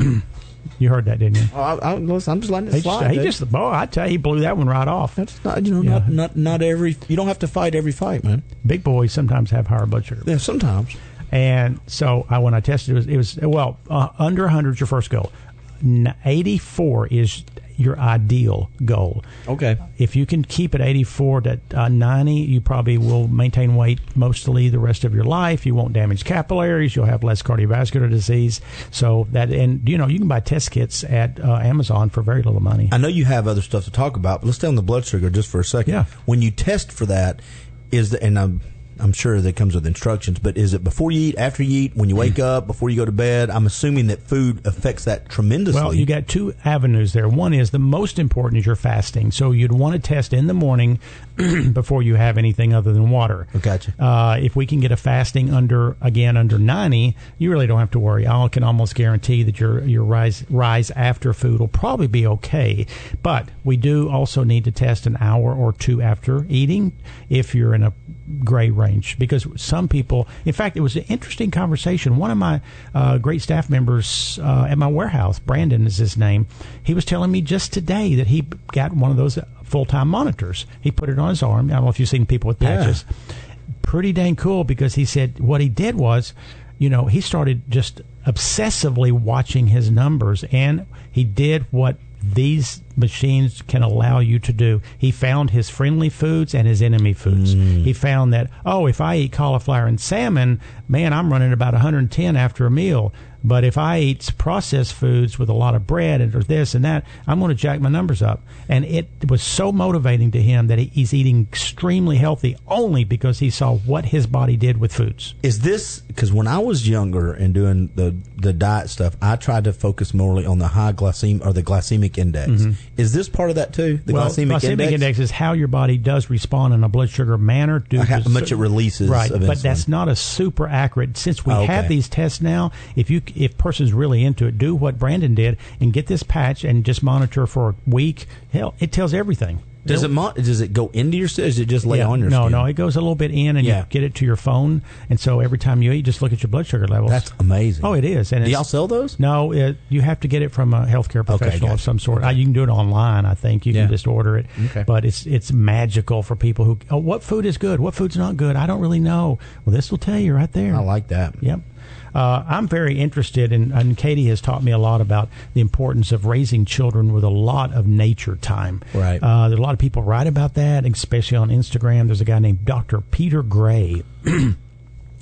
you heard that, didn't you? Oh, I, I, listen, I'm just letting it He slide. just, he dude. just, boy, I tell you, he blew that one right off. That's not, you know, Yeah. not, not not every. You don't have to fight every fight, man. Big boys sometimes have higher blood sugar. Yeah, sometimes. And so I, when I tested, it was, it was well, uh, under one hundred is your first goal. N- eighty-four is your ideal goal. Okay. If you can keep it eighty-four to uh, ninety, you probably will maintain weight mostly the rest of your life. You won't damage capillaries. You'll have less cardiovascular disease. So that, and you know, you can buy test kits at uh, Amazon for very little money. I know you have other stuff to talk about, but let's stay on the blood sugar just for a second. Yeah. When you test for that, is the, and I'm I'm sure that comes with instructions, but is it before you eat, after you eat, when you wake up, before you go to bed? I'm assuming that food affects that tremendously. Well, you got two avenues there. One is the most important is your fasting. So you'd want to test in the morning before you have anything other than water. Gotcha. Uh, if we can get a fasting under, again, under ninety, you really don't have to worry. I can almost guarantee that your your rise rise after food will probably be okay. But we do also need to test an hour or two after eating if you're in a gray range, because some people, in fact, it was an interesting conversation. One of my uh, great staff members uh, at my warehouse, Brandon is his name, he was telling me just today that he got one of those full-time monitors. He put it on his arm. I don't know if you've seen people with patches. Yeah. Pretty dang cool, because he said what he did was, you know, he started just obsessively watching his numbers, and he did what these machines can allow you to do. He found his friendly foods and his enemy foods. Mm. He found that, oh, if I eat cauliflower and salmon, man, I'm running about one hundred ten after a meal. But if I eat processed foods with a lot of bread and this and that, I'm going to jack my numbers up. And it was so motivating to him that he's eating extremely healthy only because he saw what his body did with foods. Is this, because when I was younger and doing the, the diet stuff, I tried to focus morely on the high glycemic or the glycemic index. Mm-hmm. Is this part of that too? The well, glycemic, glycemic index? index is how your body does respond in a blood sugar manner. Due how to much it releases right, of but insulin. That's not a super accurate. Since we oh, okay. have these tests now, if you if person's really into it, do what Brandon did and get this patch and just monitor for a week. Hell, it tells everything. Does it mo- does it go into your skin? Does it just lay yeah, on your no, skin? No, no. It goes a little bit in, and yeah. you get it to your phone. And so every time you eat, just look at your blood sugar levels. That's amazing. Oh, it is. And do y'all sell those? No, it, you have to get it from a healthcare professional okay, gotcha. of some sort. Okay. Uh, you can do it online, I think. You yeah. can just order it. Okay. But it's it's magical for people who, oh, what food is good? What food's not good? I don't really know. Well, this will tell you right there. I like that. Yep. Uh, I'm very interested in, and Katie has taught me a lot about the importance of raising children with a lot of nature time. Right. Uh, there's a lot of people write about that, especially on Instagram. There's a guy named Doctor Peter Gray.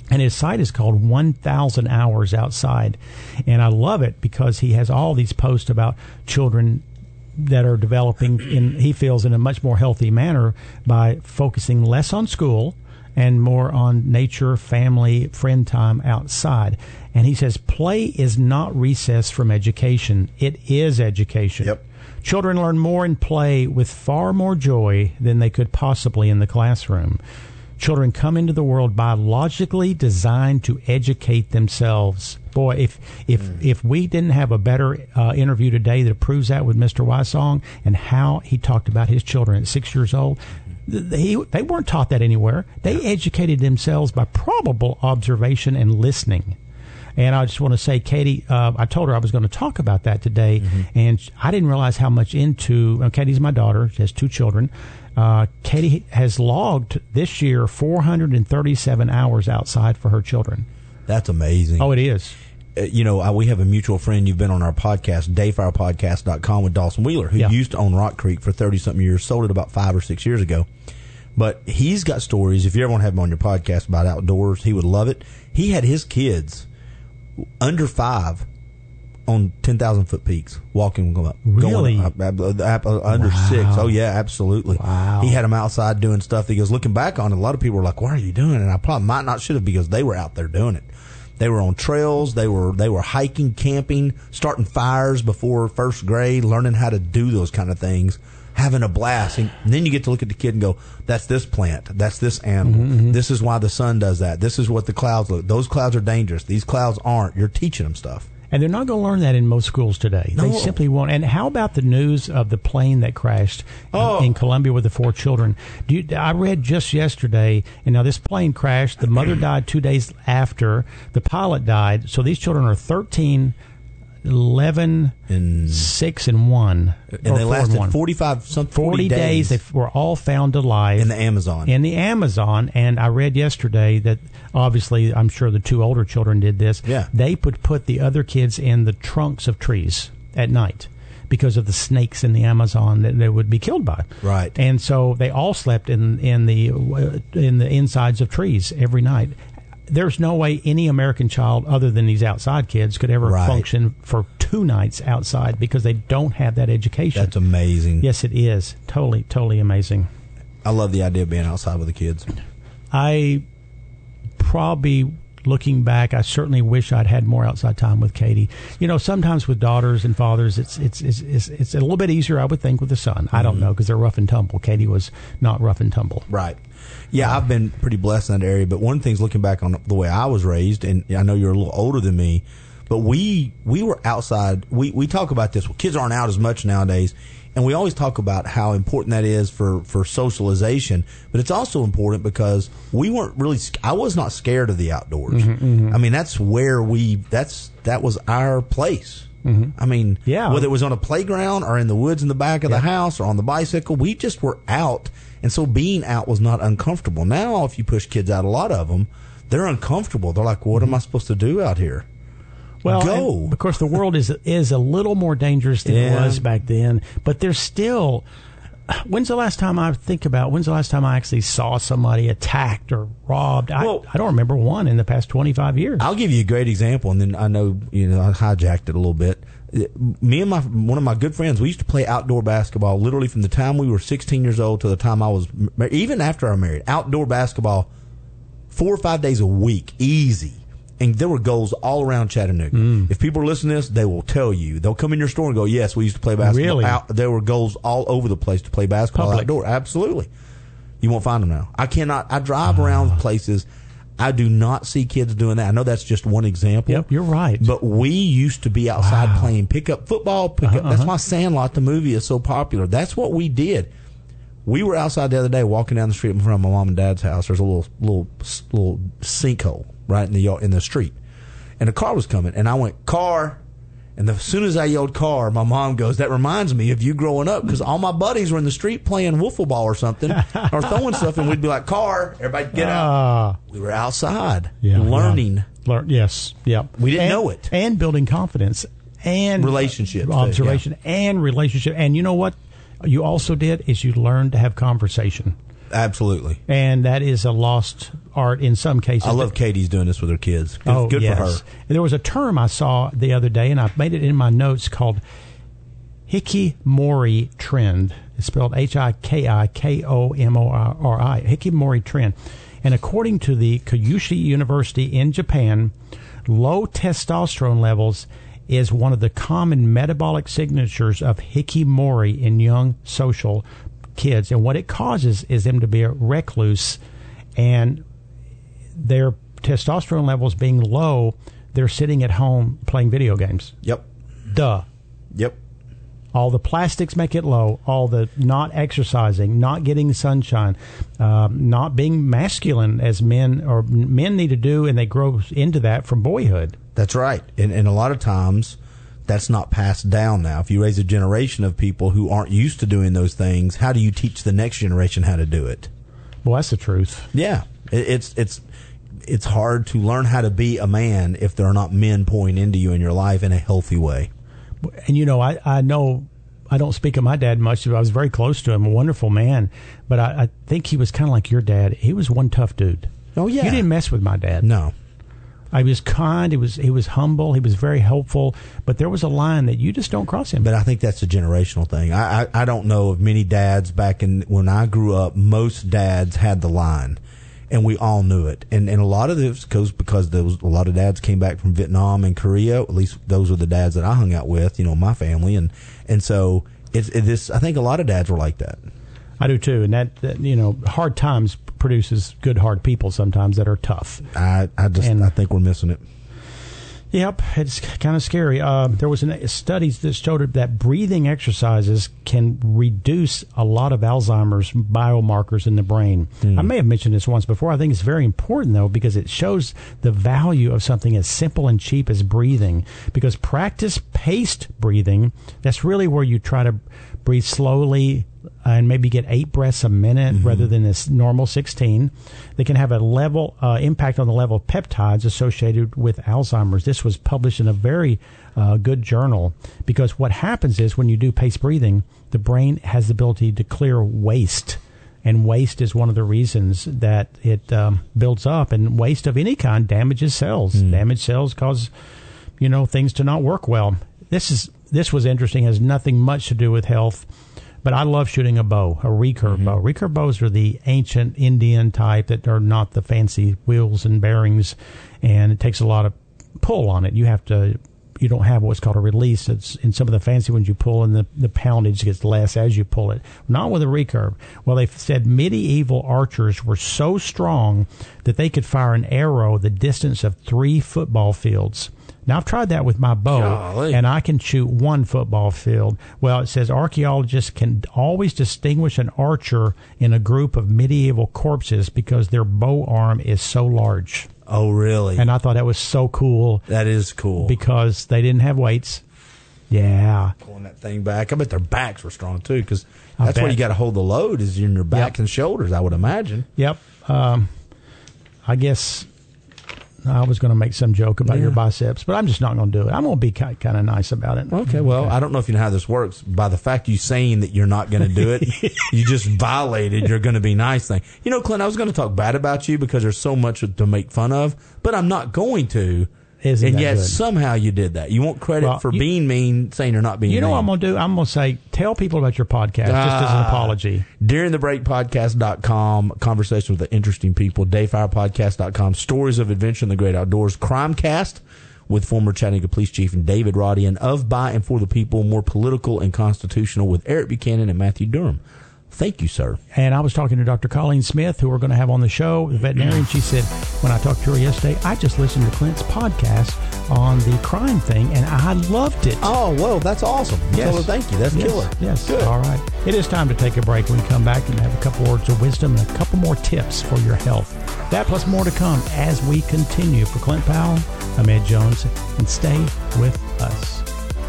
And his site is called one thousand hours outside. And I love it because he has all these posts about children that are developing, in he feels, in a much more healthy manner by focusing less on school and more on nature, family, friend time outside. And he says play is not recess from education. It is education. Yep. Children learn more in play with far more joy than they could possibly in the classroom. Children come into the world biologically designed to educate themselves. Boy, if if mm. if we didn't have a better uh, interview today that proves that with Mister Wysong and how he talked about his children at six years old, they, they weren't taught that anywhere. They yeah. educated themselves by probable observation and listening. And I just want to say, Katie, uh, I told her I was going to talk about that today, mm-hmm. and I didn't realize how much into, uh, Katie's my daughter, she has two children. Uh, Katie has logged this year four hundred thirty-seven hours outside for her children. That's amazing. Oh, it is. Uh, you know, uh, we have a mutual friend. You've been on our podcast, dayfire podcast dot com, with Dawson Wheeler, who yeah. used to own Rock Creek for thirty-something years, sold it about five or six years ago. But he's got stories. If you ever want to have him on your podcast about outdoors, he would love it. He had his kids under five on ten thousand foot peaks, walking, going up. Really? Going up, up, up, up, under wow. six. Oh, yeah, absolutely. Wow. He had them outside doing stuff. He goes, looking back on it, a lot of people were like, why are you doing it? And I probably might not should have, because they were out there doing it. They were on trails. They were they were hiking, camping, starting fires before first grade, learning how to do those kind of things, having a blast. And then you get to look at the kid and go, that's this plant. That's this animal. Mm-hmm. This is why the sun does that. This is what the clouds look. Those clouds are dangerous. These clouds aren't. You're teaching them stuff. And they're not going to learn that in most schools today. No. They simply won't. And how about the news of the plane that crashed oh. in Colombia with the four children? Do you, I read just yesterday, and now this plane crashed. The mother died two days after. The pilot died. So these children are thirteen, eleven, and six, and one. And they lasted and forty-five, some forty, forty days. days. They were all found alive. In the Amazon. In the Amazon. And I read yesterday that, obviously, I'm sure the two older children did this. Yeah. They would put the other kids in the trunks of trees at night because of the snakes in the Amazon that they would be killed by. Right. And so they all slept in, in the in the insides of trees every night. There's no way any American child, other than these outside kids, could ever right. function for two nights outside because they don't have that education. That's amazing. Yes, it is. Totally, totally amazing. I love the idea of being outside with the kids. I probably, looking back, I certainly wish I'd had more outside time with Katie. You know, sometimes with daughters and fathers, it's it's it's it's, it's a little bit easier, I would think, with the son. I don't mm-hmm. know, because they're rough and tumble. Katie was not rough and tumble. Right. Yeah, I've been pretty blessed in that area. But one of the things, looking back on the way I was raised, and I know you're a little older than me, but we we were outside. We, we talk about this. Well, kids aren't out as much nowadays. And we always talk about how important that is for, for socialization, but it's also important because we weren't really, I was not scared of the outdoors. Mm-hmm, mm-hmm. I mean, that's where we, that's, that was our place. Mm-hmm. I mean, yeah. whether it was on a playground or in the woods in the back of yeah. the house or on the bicycle, we just were out. And so being out was not uncomfortable. Now, if you push kids out, a lot of them, they're uncomfortable. They're like, what mm-hmm. am I supposed to do out here? Well, Go. of course, the world is is a little more dangerous than yeah. it was back then. But there's still. When's the last time I think about? When's the last time I actually saw somebody attacked or robbed? Well, I, I don't remember one in the past twenty-five years. I'll give you a great example, and then I know you know I hijacked it a little bit. Me and my one of my good friends, we used to play outdoor basketball literally from the time we were sixteen years old to the time I was, even after I married. Outdoor basketball, four or five days a week, easy. And there were goals all around Chattanooga. Mm. If people are listening to this, they will tell you. They'll come in your store and go, yes, we used to play basketball. Really? Out, there were goals all over the place to play basketball Public. outdoor. Absolutely. You won't find them now. I cannot. I drive around places. I do not see kids doing that. I know that's just one example. Yep, you're right. But we used to be outside wow. playing pickup football. Pick uh-huh, up. That's uh-huh. why Sandlot, the movie, is so popular. That's what we did. We were outside the other day walking down the street in front of my mom and dad's house. There's a little little little sinkhole right in the in the street. And a car was coming, and I went, car. And as soon as I yelled car, my mom goes, that reminds me of you growing up, because all my buddies were in the street playing wiffle ball or something, or throwing stuff, and we'd be like, car, everybody get out. Uh, we were outside, yeah, learning. Yeah. Learn, yes, yep. We didn't and, know it. And building confidence. And relationships. Observation yeah. and relationship. And you know what you also did is you learned to have conversation. Absolutely. And that is a lost art in some cases. I love Katie's doing this with her kids. Good, oh, good yes. for her. There was a term I saw the other day, and I made it in my notes, called Hikikomori trend. It's spelled H I K I K O M O R I. Hikikomori trend. And according to the Kyushu University in Japan, low testosterone levels is one of the common metabolic signatures of hikikomori in young social kids. And what it causes is them to be a recluse, and their testosterone levels being low, they're sitting at home playing video games. Yep. Duh. Yep. All the plastics make it low. All the not exercising, not getting sunshine, uh, not being masculine as men or men need to do, and they grow into that from boyhood. That's right. And, and a lot of times that's not passed down now. If you raise a generation of people who aren't used to doing those things, how do you teach the next generation how to do it? Well, that's the truth. Yeah. It, it's it's it's hard to learn how to be a man if there are not men pouring into you in your life in a healthy way. And, you know, I, I know I don't speak of my dad much. I was very close to him, a wonderful man. But I, I think he was kind of like your dad. He was one tough dude. Oh, yeah. You didn't mess with my dad. No. He was kind. He was he was humble. He was very helpful. But there was a line that you just don't cross him. But I think that's a generational thing. I, I, I don't know of many dads back in when I grew up. Most dads had the line, and we all knew it. And and a lot of this goes because there was a lot of dads came back from Vietnam and Korea. At least those were the dads that I hung out with. You know, my family, and and so it's it, this. I think a lot of dads were like that. I do too, and that, that you know, hard times produces good hard people sometimes that are tough. I I just and, I think we're missing it. Yep, it's kind of scary. Uh, there was an, studies that showed that breathing exercises can reduce a lot of Alzheimer's biomarkers in the brain. Mm. I may have mentioned this once before. I think it's very important, though, because it shows the value of something as simple and cheap as breathing. Because practice paced breathing, that's really where you try to breathe slowly and maybe get eight breaths a minute mm-hmm. rather than this normal sixteen. They can have a level uh, impact on the level of peptides associated with Alzheimer's. This was published in a very uh, good journal, because what happens is when you do paced breathing, the brain has the ability to clear waste. And waste is one of the reasons that it um, builds up. And waste of any kind damages cells. Mm. Damaged cells cause, you know, things to not work well. This is this was interesting. It has nothing much to do with health. But I love shooting a bow, a recurve mm-hmm. bow. Recurve bows are the ancient Indian type that are not the fancy wheels and bearings, and it takes a lot of pull on it. You have to, you don't have what's called a release. It's in some of the fancy ones you pull, and the, the poundage gets less as you pull it. Not with a recurve. Well, they said medieval archers were so strong that they could fire an arrow the distance of three football fields. Now, I've tried that with my bow, Golly. and I can shoot one football field. Well, it says archaeologists can always distinguish an archer in a group of medieval corpses because their bow arm is so large. Oh, really? And I thought that was so cool. That is cool. Because they didn't have weights. Yeah. Pulling that thing back. I bet their backs were strong, too, because that's where you got to hold the load is in your back yep. and shoulders, I would imagine. Yep. Um, I guess I was going to make some joke about yeah. your biceps, but I'm just not going to do it. I'm going to be kind of nice about it. Okay, well, okay. I don't know if you know how this works. By the fact you saying that you're not going to do it, you just violated you're going to be nice thing. You know, Clint, I was going to talk bad about you because there's so much to make fun of, but I'm not going to. Isn't and yet good? Somehow you did that. You want credit well, for you, being mean, saying you're not being You know mean. what I'm going to do? I'm going to say, tell people about your podcast, uh, just as an apology. During the break podcast dot com, conversation with the interesting people, dayfire podcast dot com, stories of adventure in the great outdoors, Crimecast with former Chattanooga Police Chief David Roddy, and Of, By, and For the People, more political and constitutional with Eric Buchanan and Matthew Durham. Thank you, sir. And I was talking to Doctor Colleen Smith, who we're going to have on the show, the veterinarian. She said, when I talked to her yesterday, I just listened to Clint's podcast on the crime thing, and I loved it. Oh, well, that's awesome. Yes. Tell her thank you. That's yes. killer. Yes. Good. All right. It is time to take a break. When we come back and have a couple words of wisdom and a couple more tips for your health. That plus more to come as we continue. For Clint Powell, I'm Ed Jones, and stay with us.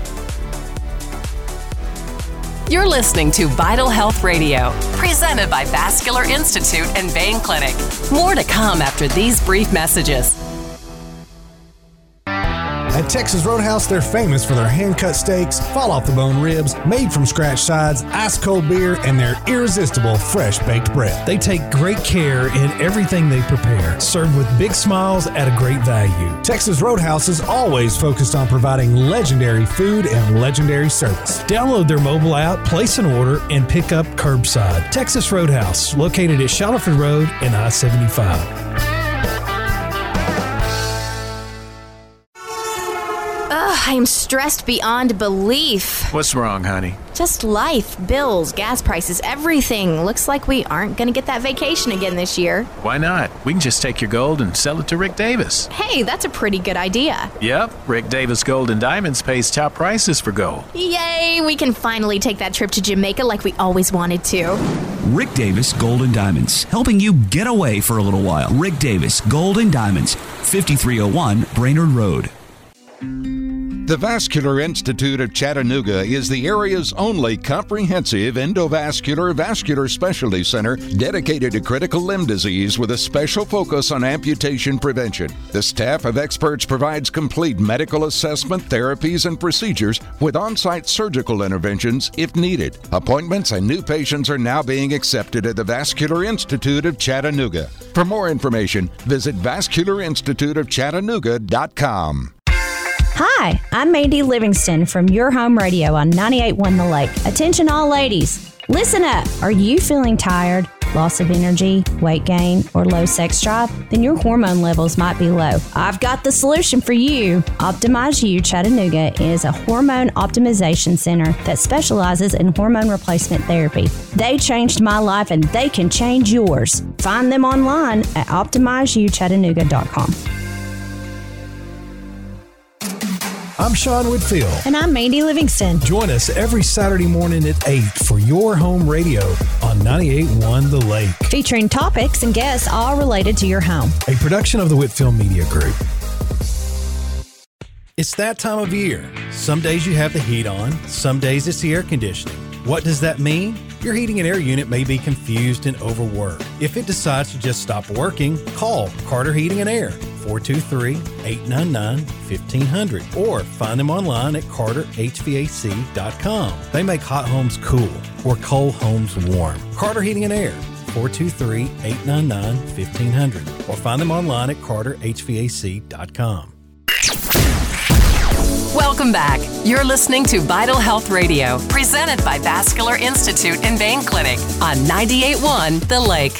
You're listening to Vital Health Radio, presented by Vascular Institute and Vein Clinic. More to come after these brief messages. At At Texas Roadhouse, they're famous for their hand-cut steaks, fall-off-the-bone ribs, made-from-scratch sides, ice-cold beer, and their irresistible fresh-baked bread. They take great care in everything they prepare, served with big smiles at a great value. Texas Roadhouse is always focused on providing legendary food and legendary service. Download their mobile app, place an order, and pick up curbside. Texas Roadhouse, located at Shallowford Road and I seventy-five. Ugh, I am stressed beyond belief. What's wrong, honey? Just life, bills, gas prices, everything. Looks like we aren't going to get that vacation again this year. Why not? We can just take your gold and sell it to Rick Davis. Hey, that's a pretty good idea. Yep, Rick Davis Gold and Diamonds pays top prices for gold. Yay, we can finally take that trip to Jamaica like we always wanted to. Rick Davis Gold and Diamonds, helping you get away for a little while. Rick Davis Gold and Diamonds, fifty-three oh one Brainerd Road. The Vascular Institute of Chattanooga is the area's only comprehensive endovascular vascular specialty center dedicated to critical limb disease with a special focus on amputation prevention. The staff of experts provides complete medical assessment, therapies, and procedures with on-site surgical interventions if needed. Appointments and new patients are now being accepted at the Vascular Institute of Chattanooga. For more information, visit vascular institute of chattanooga dot com. Hi, I'm Mandy Livingston from Your Home Radio on ninety-eight point one The Lake. Attention all ladies, listen up. Are you feeling tired, loss of energy, weight gain, or low sex drive? Then your hormone levels might be low. I've got the solution for you. Optimize You Chattanooga is a hormone optimization center that specializes in hormone replacement therapy. They changed my life and they can change yours. Find them online at optimize you chattanooga dot com. I'm Sean Whitfield. And I'm Mandy Livingston. Join us every Saturday morning at eight for Your Home Radio on ninety-eight point one The Lake. Featuring topics and guests all related to your home. A production of the Whitfield Media Group. It's that time of year. Some days you have the heat on, some days it's the air conditioning. What does that mean? Your heating and air unit may be confused and overworked. If it decides to just stop working, call Carter Heating and Air, four two three, eight nine nine, fifteen hundred, or find them online at carter h v a c dot com. They make hot homes cool or cold homes warm. Carter Heating and Air, four two three, eight nine nine, fifteen hundred, or find them online at carter h v a c dot com. Welcome back. You're listening to Vital Health Radio, presented by Vascular Institute and Vein Clinic on ninety-eight point one The Lake.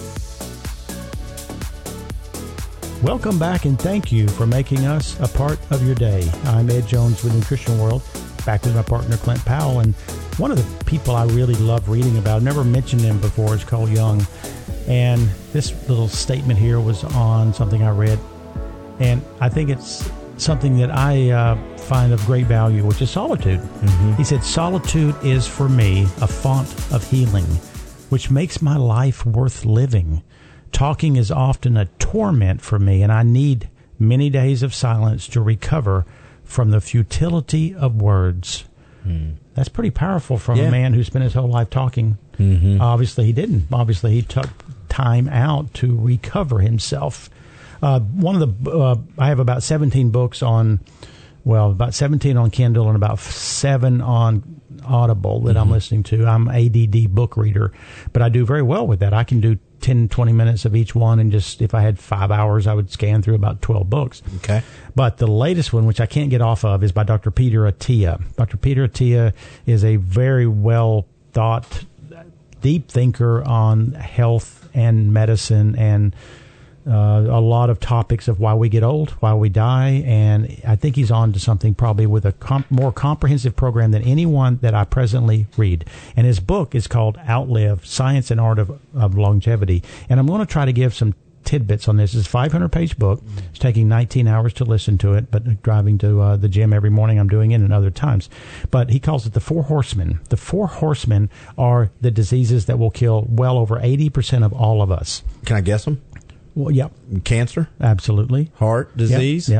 Welcome back, and thank you for making us a part of your day. I'm Ed Jones with Nutrition World, back with my partner Clint Powell, and one of the people I really love reading about, I've never mentioned him before, is Cole Young. And this little statement here was on something I read, and I think it's something that I uh, find of great value, which is solitude. Mm-hmm. He said, "Solitude is for me a font of healing, which makes my life worth living. Talking is often a torment for me, and I need many days of silence to recover from the futility of words." Mm. That's pretty powerful from yeah. a man who spent his whole life talking. Mm-hmm. Obviously, he didn't. Obviously, he took time out to recover himself. Uh, one of the, uh, I have about seventeen books on, well, about seventeen on Kindle and about seven on Audible that mm-hmm. I'm listening to. I'm A D D book reader, but I do very well with that. I can do ten, twenty minutes of each one, and just, if I had five hours, I would scan through about twelve books. Okay. But the latest one, which I can't get off of, is by Doctor Peter Attia. Doctor Peter Attia is a very well thought, deep thinker on health and medicine and Uh, a lot of topics of why we get old, why we die, and I think he's on to something probably with a comp- more comprehensive program than anyone that I presently read. And his book is called Outlive, Science and Art of, of Longevity. And I'm going to try to give some tidbits on this. It's a five hundred page book. It's taking nineteen hours to listen to it, but driving to uh, the gym every morning, I'm doing it, and other times. But he calls it the Four Horsemen. The Four Horsemen are the diseases that will kill well over eighty percent of all of us. Can I guess them? Well, yeah. Cancer? Absolutely. Heart disease? Yeah.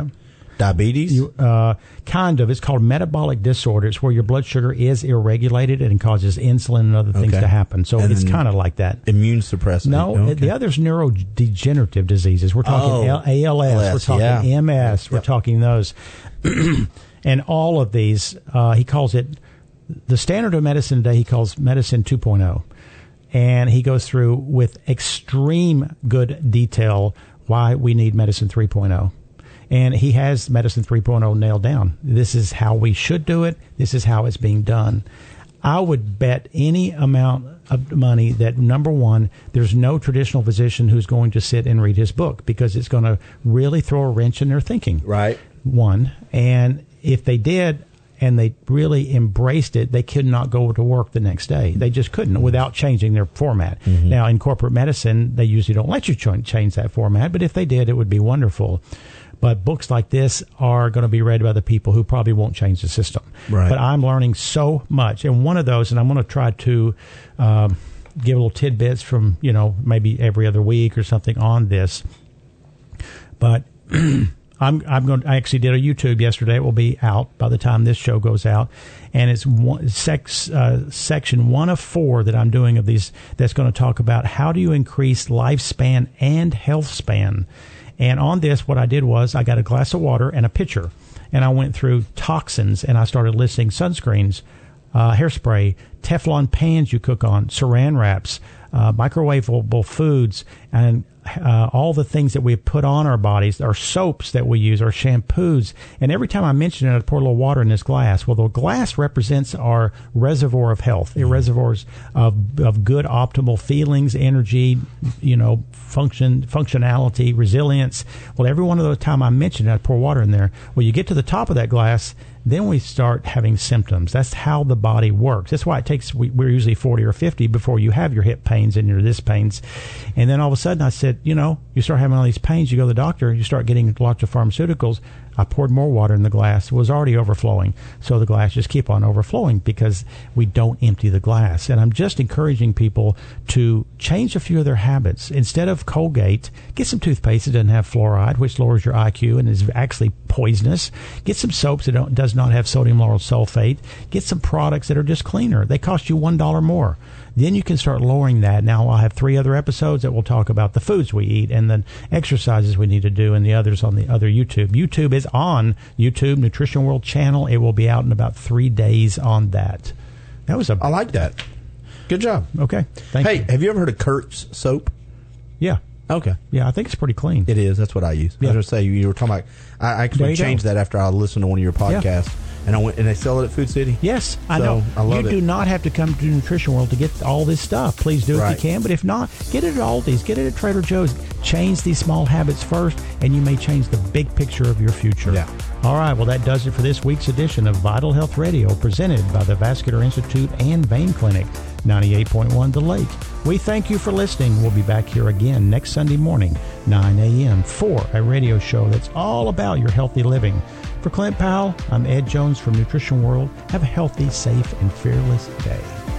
Diabetes? You, uh, kind of. It's called metabolic disorder. It's where your blood sugar is irregulated and causes insulin and other things Okay. to happen. So And it's then kind of like that. Immune suppressant. No, Okay. the other's neurodegenerative diseases. We're talking Oh, L- A L S. We're L S, talking yeah. M S. We're Yep. talking those. And all of these, uh, he calls it, the standard of medicine today, he calls medicine two point oh. And he goes through with extreme good detail why we need medicine three point oh. And he has medicine three point oh nailed down. This is how we should do it. This is how it's being done. I would bet any amount of money that, number one, there's no traditional physician who's going to sit and read his book because it's going to really throw a wrench in their thinking. Right. One. And if they did, and they really embraced it, they could not go to work the next day. They just couldn't without changing their format. Mm-hmm. Now, in corporate medicine, they usually don't let you ch- change that format, but if they did, it would be wonderful. But books like this are going to be read by the people who probably won't change the system. Right. But I'm learning so much. And one of those, and I'm going to try to um, give little tidbits from, you know, maybe every other week or something on this. But I'm I'm going. I actually did a YouTube yesterday. It will be out by the time this show goes out, and it's one, sex, uh, section one of four that I'm doing of these. That's going to talk about how do you increase lifespan and health span. And on this, what I did was I got a glass of water and a pitcher, and I went through toxins and I started listing sunscreens, uh, hairspray, Teflon pans you cook on, Saran wraps, uh, microwavable foods, and uh, all the things that we put on our bodies, our soaps that we use, our shampoos. And every time I mention it, I pour a little water in this glass. Well, the glass represents our reservoir of health, a reservoirs of, of good, optimal feelings, energy, you know, function, functionality, resilience. Well, every one of those time I mention it, I pour water in there. Well, you get to the top of that glass, then we start having symptoms. That's how the body works. That's why it takes, we, we're usually forty or fifty before you have your hip pains and your this pains. And then all of a sudden I said, you know, you start having all these pains, you go to the doctor, you start getting lots of pharmaceuticals. I poured more water in the glass. It was already overflowing. So the glass just keep on overflowing because we don't empty the glass. And I'm just encouraging people to change a few of their habits. Instead of Colgate, get some toothpaste that doesn't have fluoride, which lowers your I Q and is actually poisonous. Get some soaps that don't, does not have sodium lauryl sulfate. Get some products that are just cleaner. They cost you one dollar more. Then you can start lowering that. Now, I'll have three other episodes that will talk about the foods we eat and the exercises we need to do and the others on the other YouTube. YouTube is on YouTube, Nutrition World channel. It will be out in about three days on that. That was a... I like that. Good job. Okay. Thank hey, you. have you ever heard of Kurt's soap? Yeah. Okay. Yeah, I think it's pretty clean. It is. That's what I use. Yeah. I was going to say, you were talking about... I There actually you changed go. that after I listened to one of your podcasts. Yeah. And I went and they sell it at Food City. Yes, I So, know. I love you it. do not have to come to Nutrition World to get all this stuff. Please do Right. if you can. But if not, get it at Aldi's. Get it at Trader Joe's. Change these small habits first, and you may change the big picture of your future. Yeah. All right. Well, that does it for this week's edition of Vital Health Radio, presented by the Vascular Institute and Vein Clinic, ninety-eight point one The Lake. We thank you for listening. We'll be back here again next Sunday morning, nine a.m., for a radio show that's all about your healthy living. For Clint Powell, I'm Ed Jones from Nutrition World. Have a healthy, safe, and fearless day.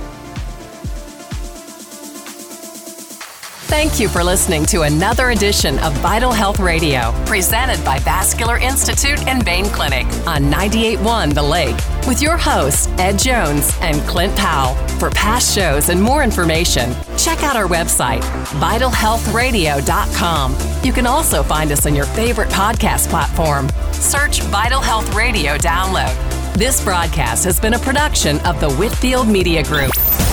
Thank you for listening to another edition of Vital Health Radio, presented by Vascular Institute and Vein Clinic on ninety-eight point one The Lake, with your hosts, Ed Jones and Clint Powell. For past shows and more information, check out our website, vital health radio dot com. You can also find us on your favorite podcast platform. Search Vital Health Radio Download. This broadcast has been a production of the Whitfield Media Group.